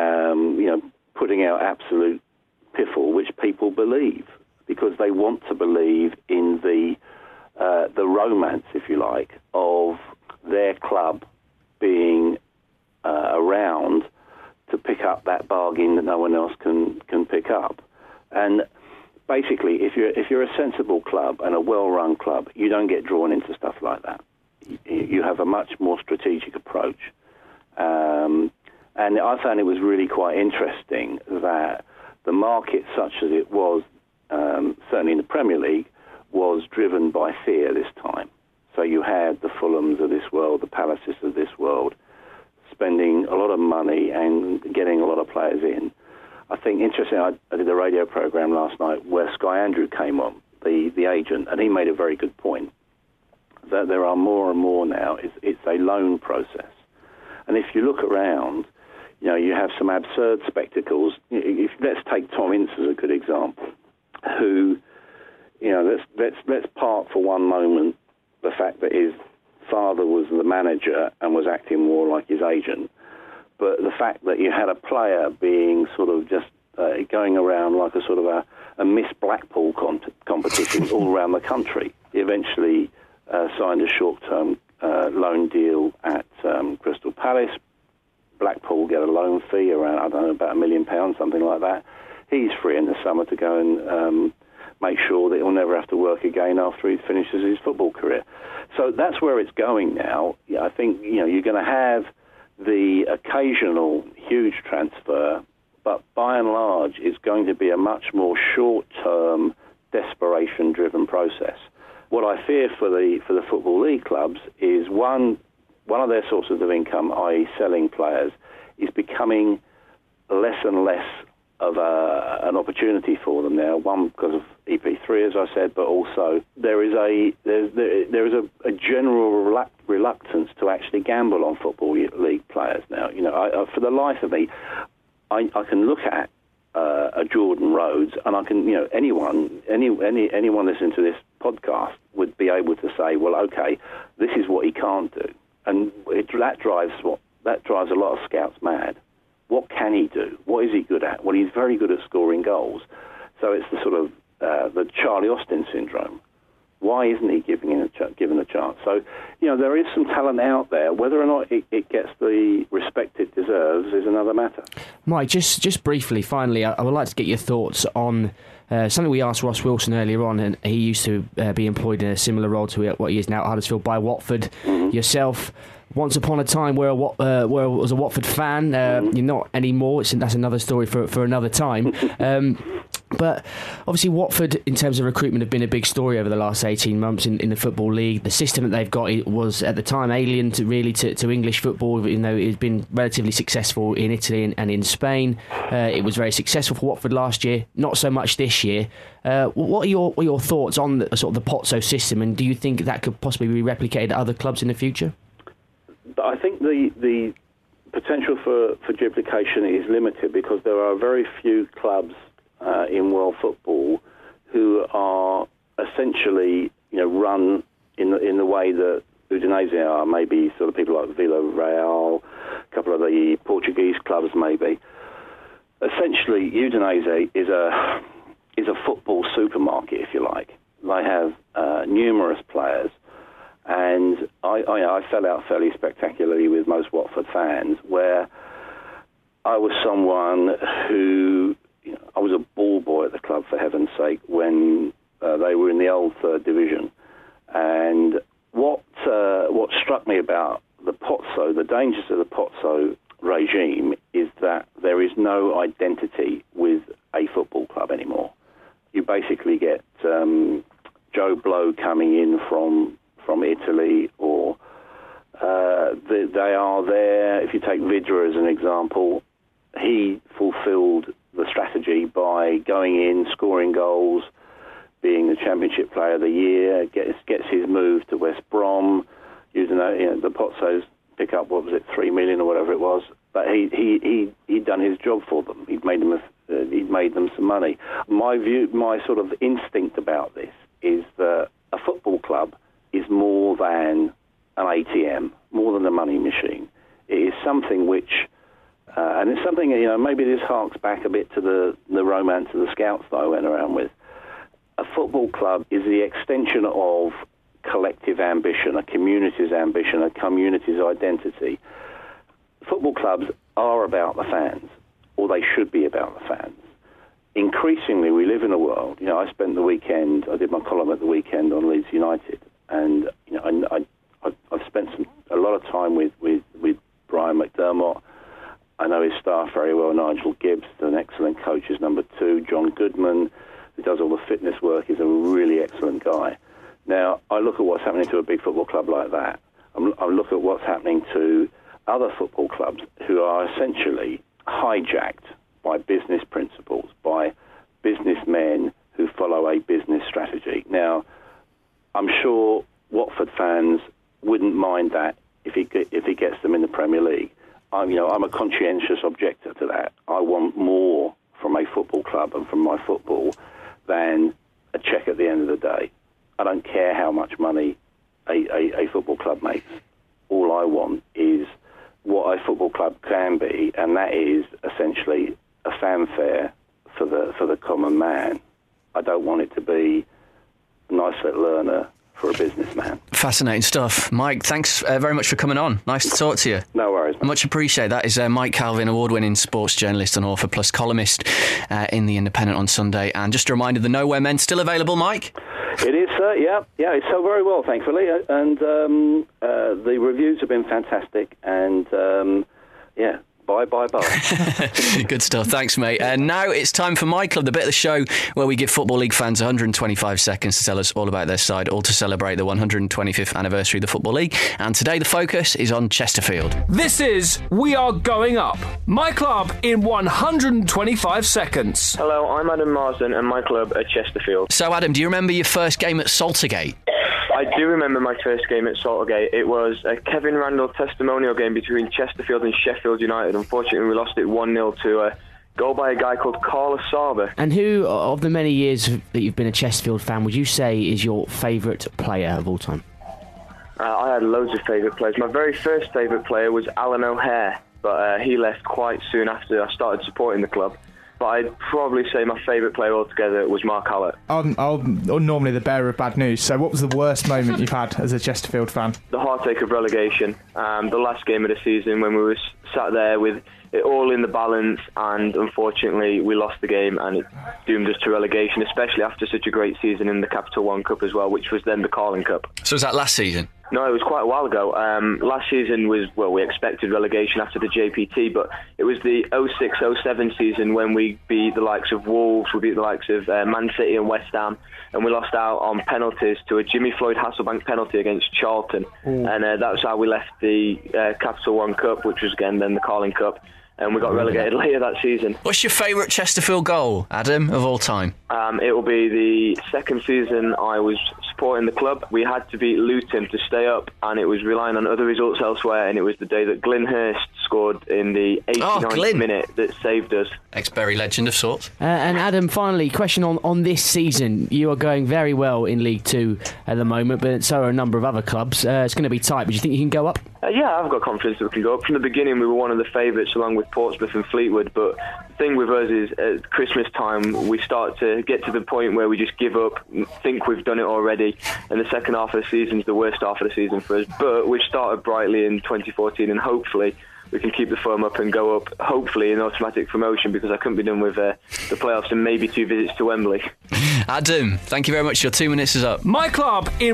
putting out absolute piffle, which people believe because they want to believe in the romance, if you like, of their club being around to pick up that bargain that no one else can pick up. And basically, if you're a sensible club and a well-run club, you don't get drawn into stuff like that. You have a much more strategic approach. And I found it was really quite interesting that the market, such as it was, certainly in the Premier League, was driven by fear this time. So you had the Fulhams of this world, the Palaces of this world, spending a lot of money and getting a lot of players in. I think, interesting, I did a radio programme last night where Sky Andrew came on, the agent, and he made a very good point, that there are more and more now. It's a loan process. And if you look around, you have some absurd spectacles. Let's take Tom Ince as a good example, who, let's park for one moment the fact that his father was the manager and was acting more like his agent, but the fact that you had a player being sort of just going around like a sort of a Miss Blackpool competition all around the country. He eventually signed a short-term loan deal at Crystal Palace. Blackpool get a loan fee around, about £1 million, something like that. He's free in the summer to go and make sure that he'll never have to work again after he finishes his football career. So that's where it's going now. I think you're going to have the occasional huge transfer, but by and large it's going to be a much more short-term, desperation-driven process. What I fear for the Football League clubs is one of their sources of income, i.e. selling players, is becoming less and less of an opportunity for them now. One, because of EP3, as I said, but also there is a general reluctance to actually gamble on Football League players now. For the life of me, I can look at a Jordan Rhodes, and I can, anyone listening to this podcast would be able to say, well, okay, this is what he can't do, and that drives a lot of scouts mad. What can he do? What is he good at? Well, he's very good at scoring goals. So it's the sort of the Charlie Austin syndrome. Why isn't he given a chance? So, there is some talent out there. Whether or not it gets the respect it deserves is another matter. Mike, just briefly, finally, I would like to get your thoughts on something we asked Ross Wilson earlier on, and he used to be employed in a similar role to what he is now at Huddersfield by Watford. Mm-hmm. Yourself, once upon a time, where I was a Watford fan. You're not anymore. That's another story for another time. But obviously Watford, in terms of recruitment, have been a big story over the last 18 months in the Football League. The system that they've got was, at the time, alien to English football. It's been relatively successful in Italy and in Spain. It was very successful for Watford last year, not so much this year. What are your thoughts on the Pozzo system, and do you think that could possibly be replicated at other clubs in the future? I think the potential for duplication is limited because there are very few clubs in world football who are essentially, run in the way that Udinese are. Maybe sort of people like Villarreal, a couple of the Portuguese clubs, maybe. Essentially, Udinese is a football supermarket, if you like. They have numerous players, and I fell out fairly spectacularly with most Watford fans, where I was someone who. I was a ball boy at the club, for heaven's sake, when they were in the old third division. And what struck me about the Pozzo, the dangers of the Pozzo regime, is that there is no identity with a football club anymore. You basically get Joe Blow coming in from Italy, or they are there. If you take Vidra as an example, he fulfilled the strategy by going in, scoring goals, being the Championship Player of the Year, gets his move to West Brom, using the Pozzos pick up, what was it, 3 million or whatever it was. But he'd done his job for them. He'd made them some money. My sort of instinct about this is that a football club is more than an ATM, more than a money machine. It is something which. And it's something, maybe this harks back a bit to the romance of the Scouts that I went around with. A football club is the extension of collective ambition, a community's ambition, a community's identity. Football clubs are about the fans, or they should be about the fans. Increasingly, we live in a world, I spent the weekend, I did my column at the weekend on Leeds United, and, I've spent a lot of time with Brian McDermott. I know his staff very well. Nigel Gibbs, an excellent coach, is number 2. John Goodman, who does all the fitness work, is a really excellent guy. Now, I look at what's happening to a big football club like that. I look at what's happening to other football clubs who are essentially hijacked by business principles, by businessmen who follow a business strategy. Now, I'm sure Watford fans wouldn't mind that if he gets them in the Premier League. I'm a conscientious objector to that. I want more from a football club and from my football than a cheque at the end of the day. I don't care how much money a football club makes. All I want is what a football club can be, and that is essentially a fanfare for the common man. I don't want it to be a nice little earner for a businessman. Fascinating stuff. Mike, thanks very much for coming on. Nice to talk to you. No worries, mate. Much appreciated. That is Mike Calvin, award-winning sports journalist and author, plus columnist in The Independent on Sunday. And just a reminder, the Nowhere Men still available, Mike? It is, sir. Yeah, it's sold very well, thankfully. And the reviews have been fantastic. And, bye. Good stuff. Thanks, mate. And now it's time for My Club, the bit of the show where we give Football League fans 125 seconds to tell us all about their side, all to celebrate the 125th anniversary of the Football League. And today the focus is on Chesterfield. This is We Are Going Up. My Club in 125 seconds. Hello, I'm Adam Marsden and my club at Chesterfield. So, Adam, do you remember your first game at Saltergate? I do remember my first game at Saltergate. It was a Kevin Randall testimonial game between Chesterfield and Sheffield United. Unfortunately, we lost it 1-0 to Goal by a guy called Carlos Saba. And who, of the many years that you've been a Chesterfield fan, would you say is your favourite player of all time? I had loads of favourite players. My very first favourite player was Alan O'Hare, but he left quite soon after I started supporting the club. But I'd probably say my favourite player altogether was Mark Hallett. I'm normally the bearer of bad news, so what was the worst moment you've had as a Chesterfield fan? The heartache of relegation. The last game of the season when we were sat there with it all in the balance, and unfortunately we lost the game and it doomed us to relegation, especially after such a great season in the Capital One Cup as well, which was then the Carling Cup. So was that last season? No, it was quite a while ago. Last season was, well, we expected relegation after the JPT, but it was the 06-07 season when we beat the likes of Wolves, we beat the likes of Man City and West Ham, and we lost out on penalties to a Jimmy Floyd Hasselbank penalty against Charlton. And that's how we left the Capital One Cup, which was again then the Carling Cup. And we got relegated later that season. What's your favourite Chesterfield goal, Adam, of all time? It will be the second season I was supporting the club. We had to beat Luton to stay up, and it was relying on other results elsewhere, and it was the day that Glyn Hurst scored in the 89th minute that saved us. Ex-Bury legend of sorts. And Adam, finally, question on this season. You are going very well in League Two at the moment, but so are a number of other clubs. It's going to be tight, but do you think you can go up? Yeah, I've got confidence that we can go up. From the beginning, we were one of the favourites along with Portsmouth and Fleetwood, but the thing with us is at Christmas time we start to get to the point where we just give up, think we've done it already, and the second half of the season is the worst half of the season for us. But we've started brightly in 2014, and hopefully we can keep the form up and go up, hopefully in automatic promotion, because I couldn't be done with the playoffs and maybe 2 visits to Wembley. Adam, thank you very much. Your 2 minutes is up. My club in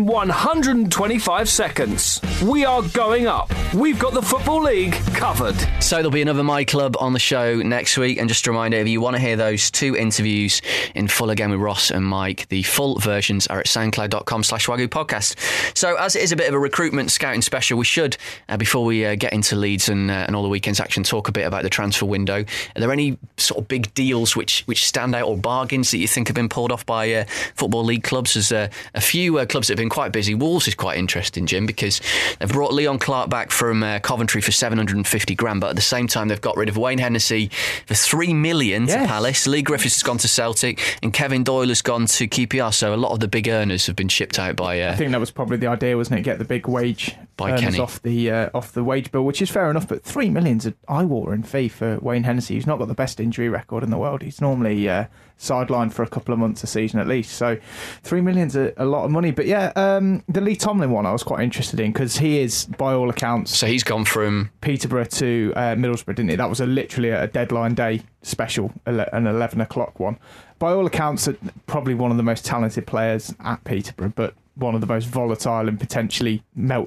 125 seconds. We are going up. We've got the Football League covered. So there'll be another My Club on the show next week. And just a reminder, if you want to hear those 2 interviews in full again with Ross and Mike, the full versions are at soundcloud.com/Wagyu podcast. So as it is a bit of a recruitment scouting special, we should, before we get into Leeds and all the weekend's action, talk a bit about the transfer window. Are there any sort of big deals which stand out, or bargains that you think have been pulled off by Football League clubs? There's a few clubs that have been quite busy. Wolves is quite interesting, Jim, because they've brought Leon Clark back from Coventry for 750 grand, but at the same time they've got rid of Wayne Hennessy for 3 million to Palace. Lee Griffiths has gone to Celtic, and Kevin Doyle has gone to QPR. So a lot of the big earners have been shipped out by. I think that was probably the idea, wasn't it? Get the big wage by Kenny off the wage bill, which is fair enough. But 3 million's an eye-watering fee for Wayne Hennessy, who's not got the best injury record in the world. He's normally sidelined for a couple of months a season at least. So 3 million's a lot of money. But yeah, the Lee Tomlin one I was quite interested in, because he is, by all accounts... So he's gone from... Peterborough to Middlesbrough, didn't he? That was literally a deadline day special, an 11 o'clock one. By all accounts, probably one of the most talented players at Peterborough, but one of the most volatile and potentially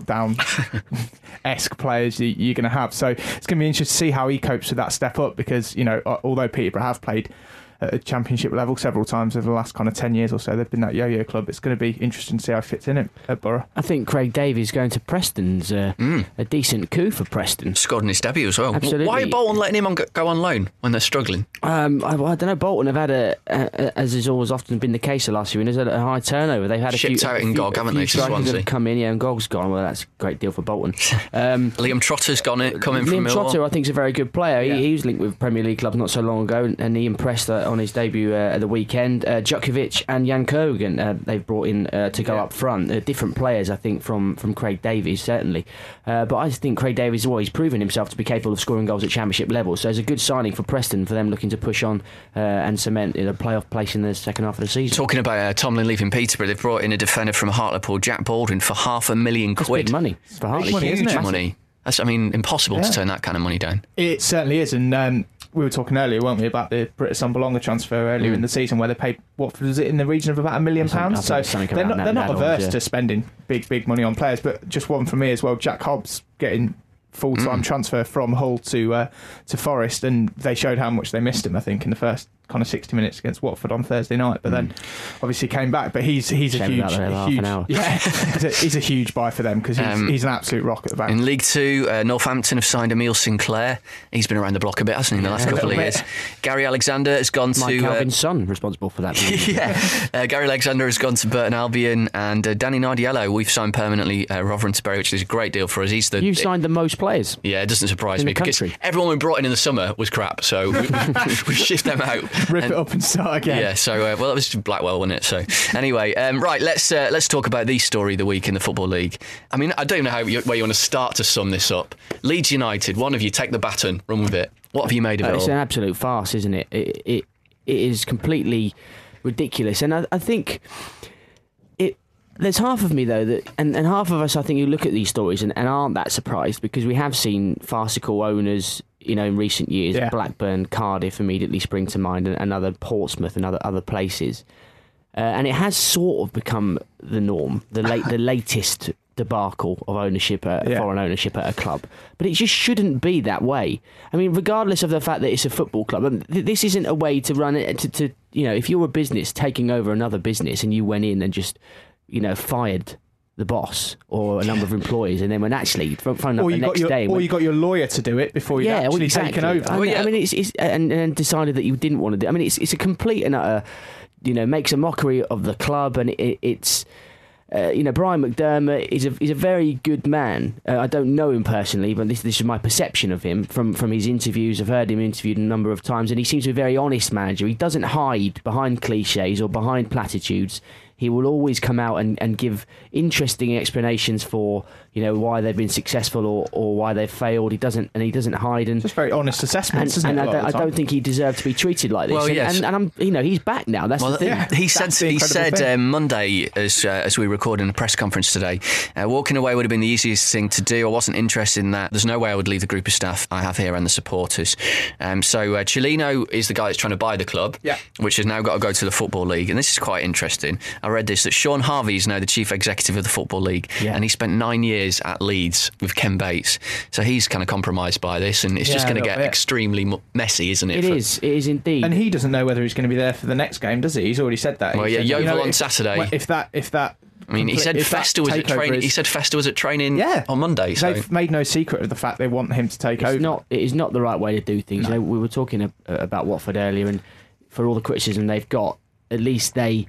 meltdown-esque players you're going to have. So it's going to be interesting to see how he copes with that step up, because, you know, although Peterborough have played at a championship level several times over the last kind of 10 years or so, they've been that yo-yo club. It's going to be interesting to see how he fits in at Borough. I think Craig Davies going to Preston's a decent coup for Preston. Scored in his debut as well. Absolutely. Why are Bolton letting him go on loan when they're struggling? I don't know. Bolton have had as has always often been the case the last few years, a high turnover. They've had shipped out in Gog, haven't they, to Swansea? Have come in, and Gog's gone. Well, that's a great deal for Bolton. Liam Trotter's come in from Millwall. Liam Trotter, I think, is a very good player. Yeah. He was linked with Premier League clubs not so long ago, and he impressed on his debut at the weekend. Djukovic and Jan Kogan, they've brought in to go up front. Different players, I think, from Craig Davies, certainly. But I just think Craig Davies, he's proven himself to be capable of scoring goals at championship level. So it's a good signing for Preston, for them looking to push on and cement a playoff place in the second half of the season. Talking about Tomlin leaving Peterborough, they've brought in a defender from Hartlepool, Jack Baldwin, for £500,000. That's big money for Hartlepool. Huge money. That's, impossible to turn that kind of money down. It certainly is, and we were talking earlier, weren't we, about the Britta Sambulonga transfer earlier in the season, where they paid, what was it, in the region of about £1 million? So they're not averse to spending big money on players. But just one for me as well, Jack Hobbs getting full-time transfer from Hull to Forest, and they showed how much they missed him, I think, in the first kind of 60 minutes against Watford on Thursday night, but then obviously came back. But he's a huge he's a huge buy for them because he's an absolute rock at the back. In League Two, Northampton have signed Emile Sinclair. He's been around the block a bit, hasn't he, in the last couple of years? Gary Alexander has gone to Calvin's son, responsible for that. Gary Alexander has gone to Burton Albion, and Danny Nardiello we've signed permanently Rotherham to Bury, which is a great deal for us. You've signed the most players. Yeah, it doesn't surprise in me the because country. everyone we brought in the summer was crap, so we shift them out, rip it up and start again. Yeah, so well, that was Blackwell, wasn't it? So anyway, right, let's talk about the story of the week in the Football League. I mean, I don't know where you want to start to sum this up. Leeds United, one of you take the baton, run with it. What have you made of it? It's an absolute farce, isn't it? It is completely ridiculous, and I think there's half of me though that, and half of us, I think, who look at these stories and aren't that surprised because we have seen farcical owners, in recent years. Yeah. Blackburn, Cardiff immediately spring to mind, and other Portsmouth and other places, and it has sort of become the norm, the latest debacle of ownership, foreign ownership at a club. But it just shouldn't be that way. I mean, regardless of the fact that it's a football club, this isn't a way to run it. To if you're a business taking over another business and you went in and just fired the boss or a number of employees, and then when actually phoned up the next day, or you got your lawyer to do it before you actually taken over. I mean, it's and decided that you didn't want to do. I mean, it's a complete and utter, makes a mockery of the club, and it's. Brian McDermott is a very good man. I don't know him personally, but this is my perception of him from his interviews. I've heard him interviewed a number of times, and he seems to be a very honest manager. He doesn't hide behind cliches or behind platitudes. He will always come out and give interesting explanations for why they've been successful or why they've failed. He doesn't hide, and just very honest assessments. And I don't think he deserved to be treated like this. Well, yes. and I'm he's back now. That's the thing. Yeah, he said Monday as we record in a press conference today, walking away would have been the easiest thing to do. I wasn't interested in that. There's no way I would leave the group of staff I have here and the supporters. So Cellino is the guy that's trying to buy the club, which has now got to go to the Football League, and this is quite interesting. I read this that Sean Harvey is now the chief executive of the Football League, and he spent 9 years at Leeds with Ken Bates, so he's kind of compromised by this, and it's just going to get extremely messy, isn't it? It is indeed. And he doesn't know whether he's going to be there for the next game, does he? He's already said that. Well, Yeovil on Saturday. If that. I mean, he said Festa was at training. He said Festa was at training on Monday. So they've made no secret of the fact they want him to take over. It is not the right way to do things. No. We were talking about Watford earlier, and for all the criticism they've got, at least they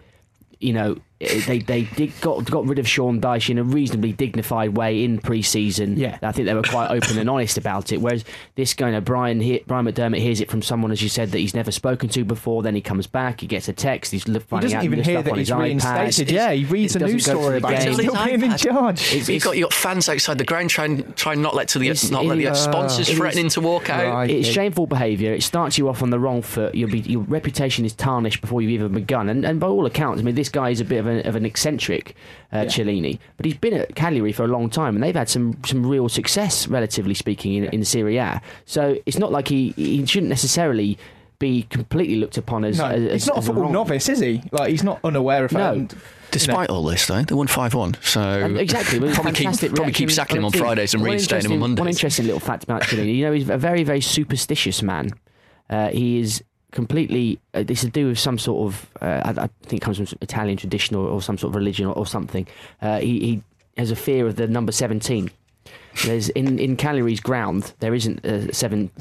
got rid of Sean Dyche in a reasonably dignified way in pre-season. Yeah. I think they were quite open and honest about it. Whereas this kind of Brian McDermott hears it from someone, as you said, that he's never spoken to before. Then he comes back, he gets a text, he's finding out even hear stuff that on his he's reinstated. iPad. He reads a news story about him still being in charge. You've got fans outside the ground trying not let the sponsors threatening to walk out. It's shameful behaviour. It starts you off on the wrong foot. Your reputation is tarnished before you've even begun. And by all accounts, I mean, this guy is a bit of an eccentric. Cellini, but he's been at Cagliari for a long time, and they've had some real success, relatively speaking, in Serie A. So it's not like he shouldn't necessarily be completely looked upon as. He's not a football novice, is he? Like, he's not unaware of that. Despite all this, though, they won 5-1. So exactly, probably keep sacking him on Fridays and reinstating him on Mondays. One interesting little fact about Cellini, he's a very, very superstitious man. He is completely this is to do with some sort of I think it comes from Italian tradition or some sort of religion or something. He has a fear of the number 17. There's in Cagliari's ground there isn't a 17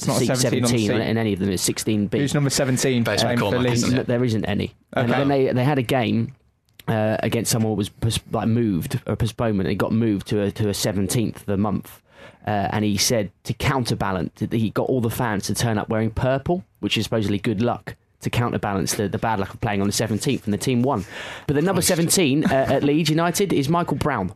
in any of them. It's 16B. Who's number 17? There isn't any. Okay. And then they had a game against someone who was moved, or a postponement. It got moved to a 17th of the month. And he said to counterbalance, he got all the fans to turn up wearing purple, which is supposedly good luck, to counterbalance the bad luck of playing on the 17th, and the team won. But the number 17 at Leeds United is Michael Brown.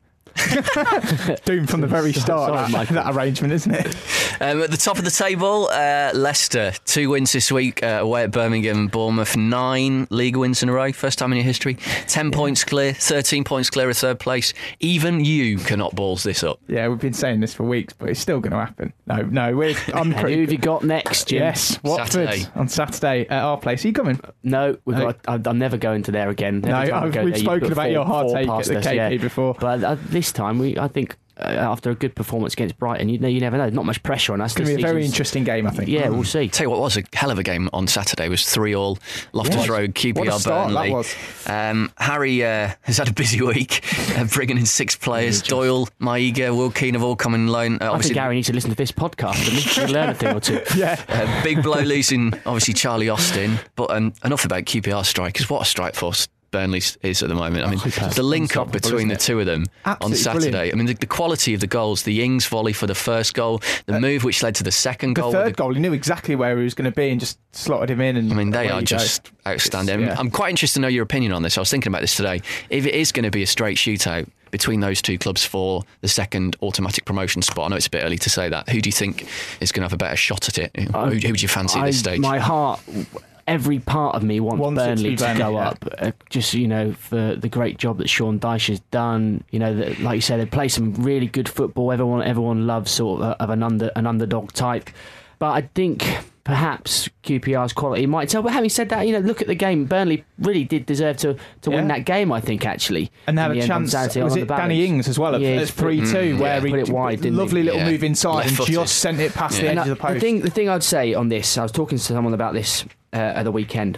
Doomed from the very start. That arrangement, isn't it? At the top of the table, Leicester, 2 wins this week away at Birmingham and Bournemouth. 9 league wins in a row, first time in your history. 10 points clear, 13 points clear of third place. Even you cannot balls this up. Yeah, we've been saying this for weeks, but it's still going to happen. No, who have you got next, Jim? Yes, Watford on Saturday at our place. Are you coming? No, I'm never going to there again. We've spoken about your hard take at the KP before. But this time, I think after a good performance against Brighton. You never know. Not much pressure on us. It's going to be a very interesting game, I think. Yeah, we'll see. Tell you what was a hell of a game on Saturday was 3-3 Loftus Road, QPR what a start Burnley. That was. Harry has had a busy week, bringing in 6 players. Doyle, Maiga, Will Keane have all come in loan. I think Gary needs to listen to this podcast and learn a thing or two. Yeah. Big blow losing, obviously, Charlie Austin. But enough about QPR strikers. What a strike force Burnley is at the moment. I mean, the link-up between the two of them on Saturday. Brilliant. I mean, the quality of the goals, the Ings volley for the first goal, the move which led to the second goal. The third goal, he knew exactly where he was going to be and just slotted him in. And I mean, they are just outstanding. I'm quite interested to know your opinion on this. I was thinking about this today. If it is going to be a straight shootout between those two clubs for the second automatic promotion spot, I know it's a bit early to say that. Who do you think is going to have a better shot at it? Who would you fancy at this stage? My heart... Every part of me wants Burnley to go up, just for the great job that Sean Dyche has done. Like you said, they play some really good football. Everyone loves sort of an underdog type. But I think perhaps QPR's quality might tell. But having said that, look at the game. Burnley really did deserve to win that game, I think, actually. And they had a chance. Was it Danny Ings as well at 3-2, where he put it wide, lovely little move inside Left-footed. and just sent it past the edge of the post. The thing I'd say on this, I was talking to someone about this at the weekend.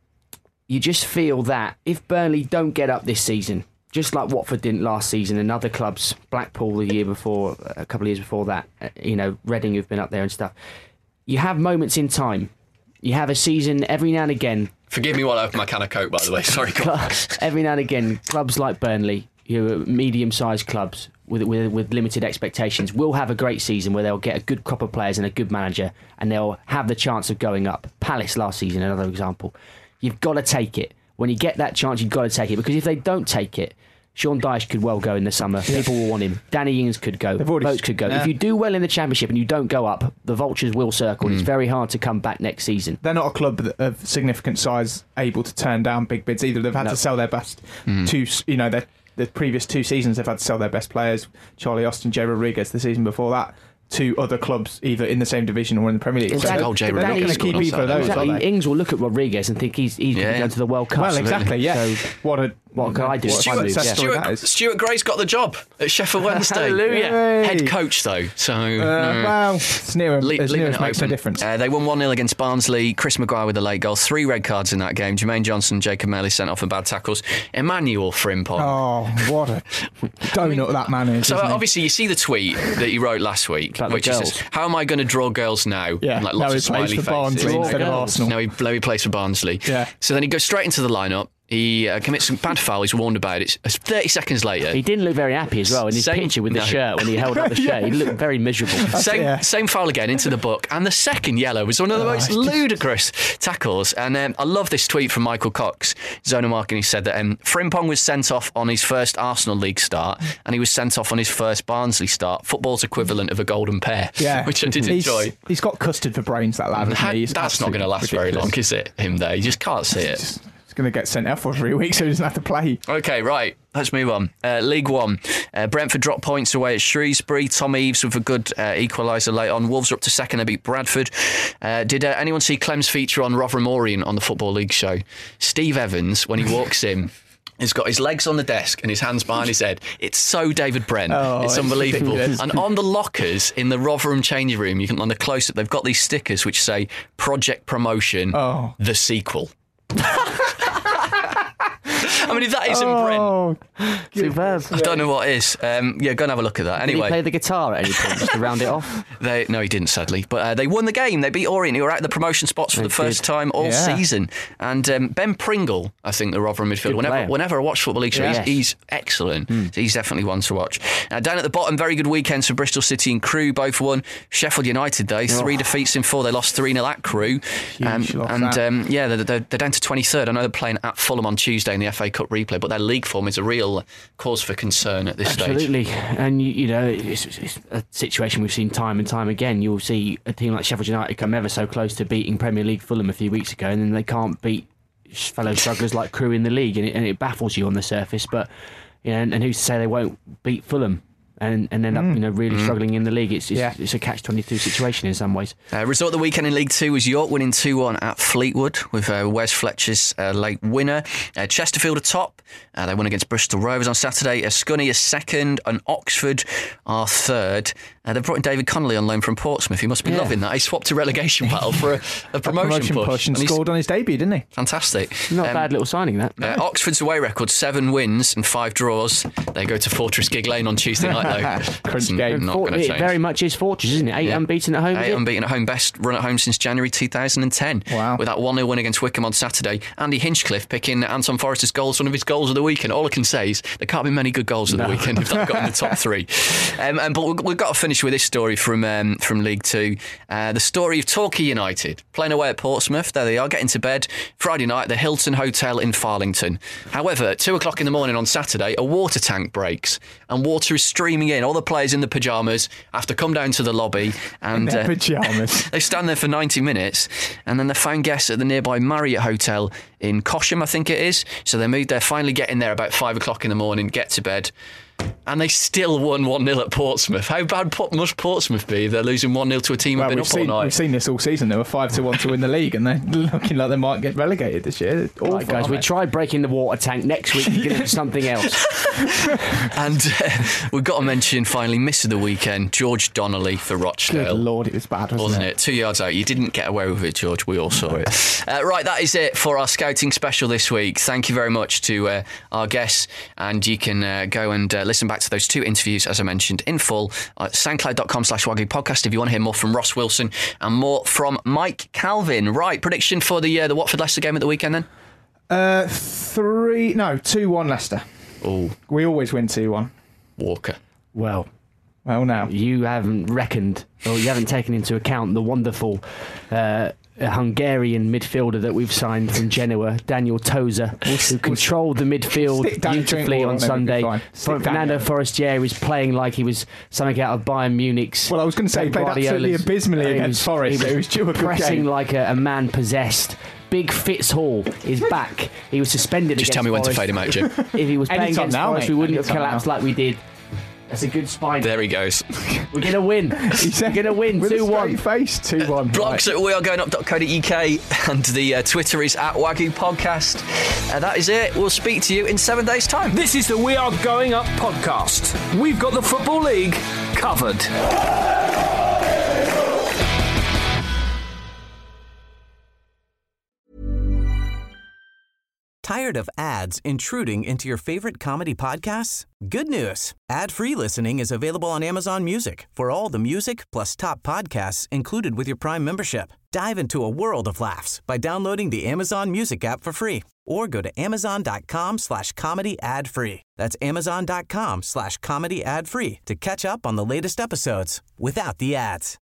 You just feel that if Burnley don't get up this season, just like Watford didn't last season, and other clubs, Blackpool the year before, a couple of years before that, Reading who've been up there and stuff, you have moments in time. You have a season every now and again. Forgive me while I open my can of Coke, by the way. Sorry. Every now and again, clubs like Burnley, medium-sized clubs with limited expectations, will have a great season where they'll get a good crop of players and a good manager, and they'll have the chance of going up. Palace last season, another example. You've got to take it. When you get that chance, you've got to take it, because if they don't take it, Sean Dyche could well go in the summer. People will want him. Danny Ings could go. Boats could go. Yeah. If you do well in the Championship and you don't go up, the vultures will circle. It's very hard to come back next season. They're not a club of significant size able to turn down big bids either. They've had to sell their best the previous 2 seasons they've had to sell their best players, Charlie Austin, Jay Rodriguez, the season before that, to other clubs either in the same division or in the Premier League. They're not going to keep either of those. Exactly. Ings will look at Rodriguez and think he's going to go to the World Cup. Well, exactly, yeah. So what can I do? Stuart Gray's got the job at Sheffield Wednesday. Hallelujah. Head coach, though. So, well, it's near him. It makes no difference. They won 1-0 against Barnsley. Chris Maguire with a late goal. 3 red cards in that game. Jermaine Johnson, Jacob Melly sent off for bad tackles. Emmanuel Frimpong. Oh, what a donut that man is. So, obviously, you see the tweet that he wrote last week, which says, "How am I going to draw girls now?" Yeah, and lots of smiley faces. Barnsley instead of Arsenal. Now he plays for Barnsley. Yeah. So then he goes straight into the lineup. He commits some bad foul. He's warned about it. 30 seconds later, he didn't look very happy as well in his picture with the shirt when he held up the shirt. He looked very miserable. Same foul again into the book, and the second yellow was one of the most ludicrous tackles. And I love this tweet from Michael Cox, Zona Marking. He said that Frimpong was sent off on his first Arsenal League start, and he was sent off on his first Barnsley start. Football's equivalent of a golden pair, which I did enjoy. He's got custard for brains, that lad. That's not going to last very long, is it? Him there, you just can't see it. He's going to get sent out for 3 weeks so he doesn't have to play. OK, right. Let's move on. League One. Brentford dropped points away at Shrewsbury. Tom Eaves with a good equaliser late on. Wolves are up to second. They beat Bradford. Did anyone see Clem's feature on Rotherham Orient on the Football League show? Steve Evans, when he walks in, he's got his legs on the desk and his hands behind his head. It's so David Brent. It's unbelievable. And on the lockers in the Rotherham changing room, you can on the close-up, they've got these stickers which say Project Promotion, the sequel. I mean, if that isn't Brent, superb. I don't know what is. Go and have a look at that. Anyway, did he play the guitar at any point just to round it off? No, he didn't, sadly. But they won the game. They beat Orient, who were out of the promotion spots for the first time all season. And Ben Pringle, I think, the Rotherham midfielder. Whenever I watch Football League, he's excellent. So he's definitely one to watch. Down at the bottom, very good weekends for Bristol City and Crewe. Both won. Sheffield United, though, 3 defeats in 4. They lost 3-0 at Crewe. They're down to 23rd. I know they're playing at Fulham on Tuesday in the FA Cup replay, but their league form is a real cause for concern at this stage. Absolutely. And, it's a situation we've seen time and time again. You'll see a team like Sheffield United come ever so close to beating Premier League Fulham a few weeks ago, and then they can't beat fellow strugglers like Crewe in the league, and it baffles you on the surface. But, and who's to say they won't beat Fulham and end up really struggling in the league. It's a catch-22 situation in some ways. Result of the weekend in League 2 was York winning 2-1 at Fleetwood with Wes Fletcher's late winner. Chesterfield are top. They won against Bristol Rovers on Saturday. Scunny is second and Oxford are third. They've brought in David Connolly on loan from Portsmouth. He must be loving that. He swapped a relegation battle for a promotion push and scored on his debut, didn't he? Fantastic. Not a bad little signing, that. Oxford's away record, 7 wins and 5 draws. They go to Fortress Gig Lane on Tuesday night, though. Crunch game. Not going to change. It very much is Fortress, isn't it? 8 unbeaten at home. 8 unbeaten at home. Best run at home since January 2010. Wow. With that 1-0 win against Wickham on Saturday. Andy Hinchcliffe picking Anton Forrester's goals, one of his goals of the weekend. All I can say is there can't be many good goals of the weekend if that got in the top 3. But we've got to finish with this story from League 2. The story of Torquay United playing away at Portsmouth. There they are, getting to bed Friday night at the Hilton Hotel in Farlington. However, at 2 o'clock in the morning on Saturday, a water tank breaks and water is streaming in. All the players in the pyjamas have to come down to the lobby and pyjamas. They stand there for 90 minutes and then they're found guests at the nearby Marriott Hotel in Cosham, I think it is. So they're finally getting there about 5 o'clock in the morning, get to bed. And they still won 1-0 at Portsmouth. How bad must Portsmouth be? They're losing 1-0 to a team who've been up all night. We've seen this all season. They were 5-1 to win the league, and they're looking like they might get relegated this year. Right, guys, we tried breaking the water tank. Next week, we're going to do something else. And we've got to mention, finally, miss of the weekend, George Donnelly for Rochdale. Good Lord, it was bad, wasn't it? 2 yards out. You didn't get away with it, George. We all saw it. Right, that is it for our scouting special this week. Thank you very much to our guests, and you can go and listen back to those 2 interviews, as I mentioned, in full at soundcloud.com/Wagyu podcast if you want to hear more from Ross Wilson and more from Mike Calvin. Right, prediction for the Watford-Leicester game at the weekend then? 2-1 Leicester. Oh, we always win 2-1. Walker. Well, now you haven't reckoned, or you haven't taken into account the wonderful Hungarian midfielder that we've signed from Genoa, Daniel Toza, who controlled the midfield beautifully on Sunday. Fernando Forestier is playing like he was something out of Bayern Munich's. Well, I was going to say he played absolutely abysmally against Forest. He was pressing like a man possessed. Big Fitzhall is back. He was suspended. Just tell me when to fade him out, Jim. If he was playing against Forest, we wouldn't have collapsed like we did. That's a good spine. There he goes. We're going to win. We're going to win 2-1. Face 2-1. Blogs at wearegoingup.co.uk and the Twitter is at Wagyu Podcast. That is it. We'll speak to you in 7 days' time. This is the We Are Going Up podcast. We've got the Football League covered. Tired of ads intruding into your favorite comedy podcasts? Good news. Ad-free listening is available on Amazon Music for all the music plus top podcasts included with your Prime membership. Dive into a world of laughs by downloading the Amazon Music app for free or go to amazon.com/comedy ad-free. That's amazon.com/comedy ad-free to catch up on the latest episodes without the ads.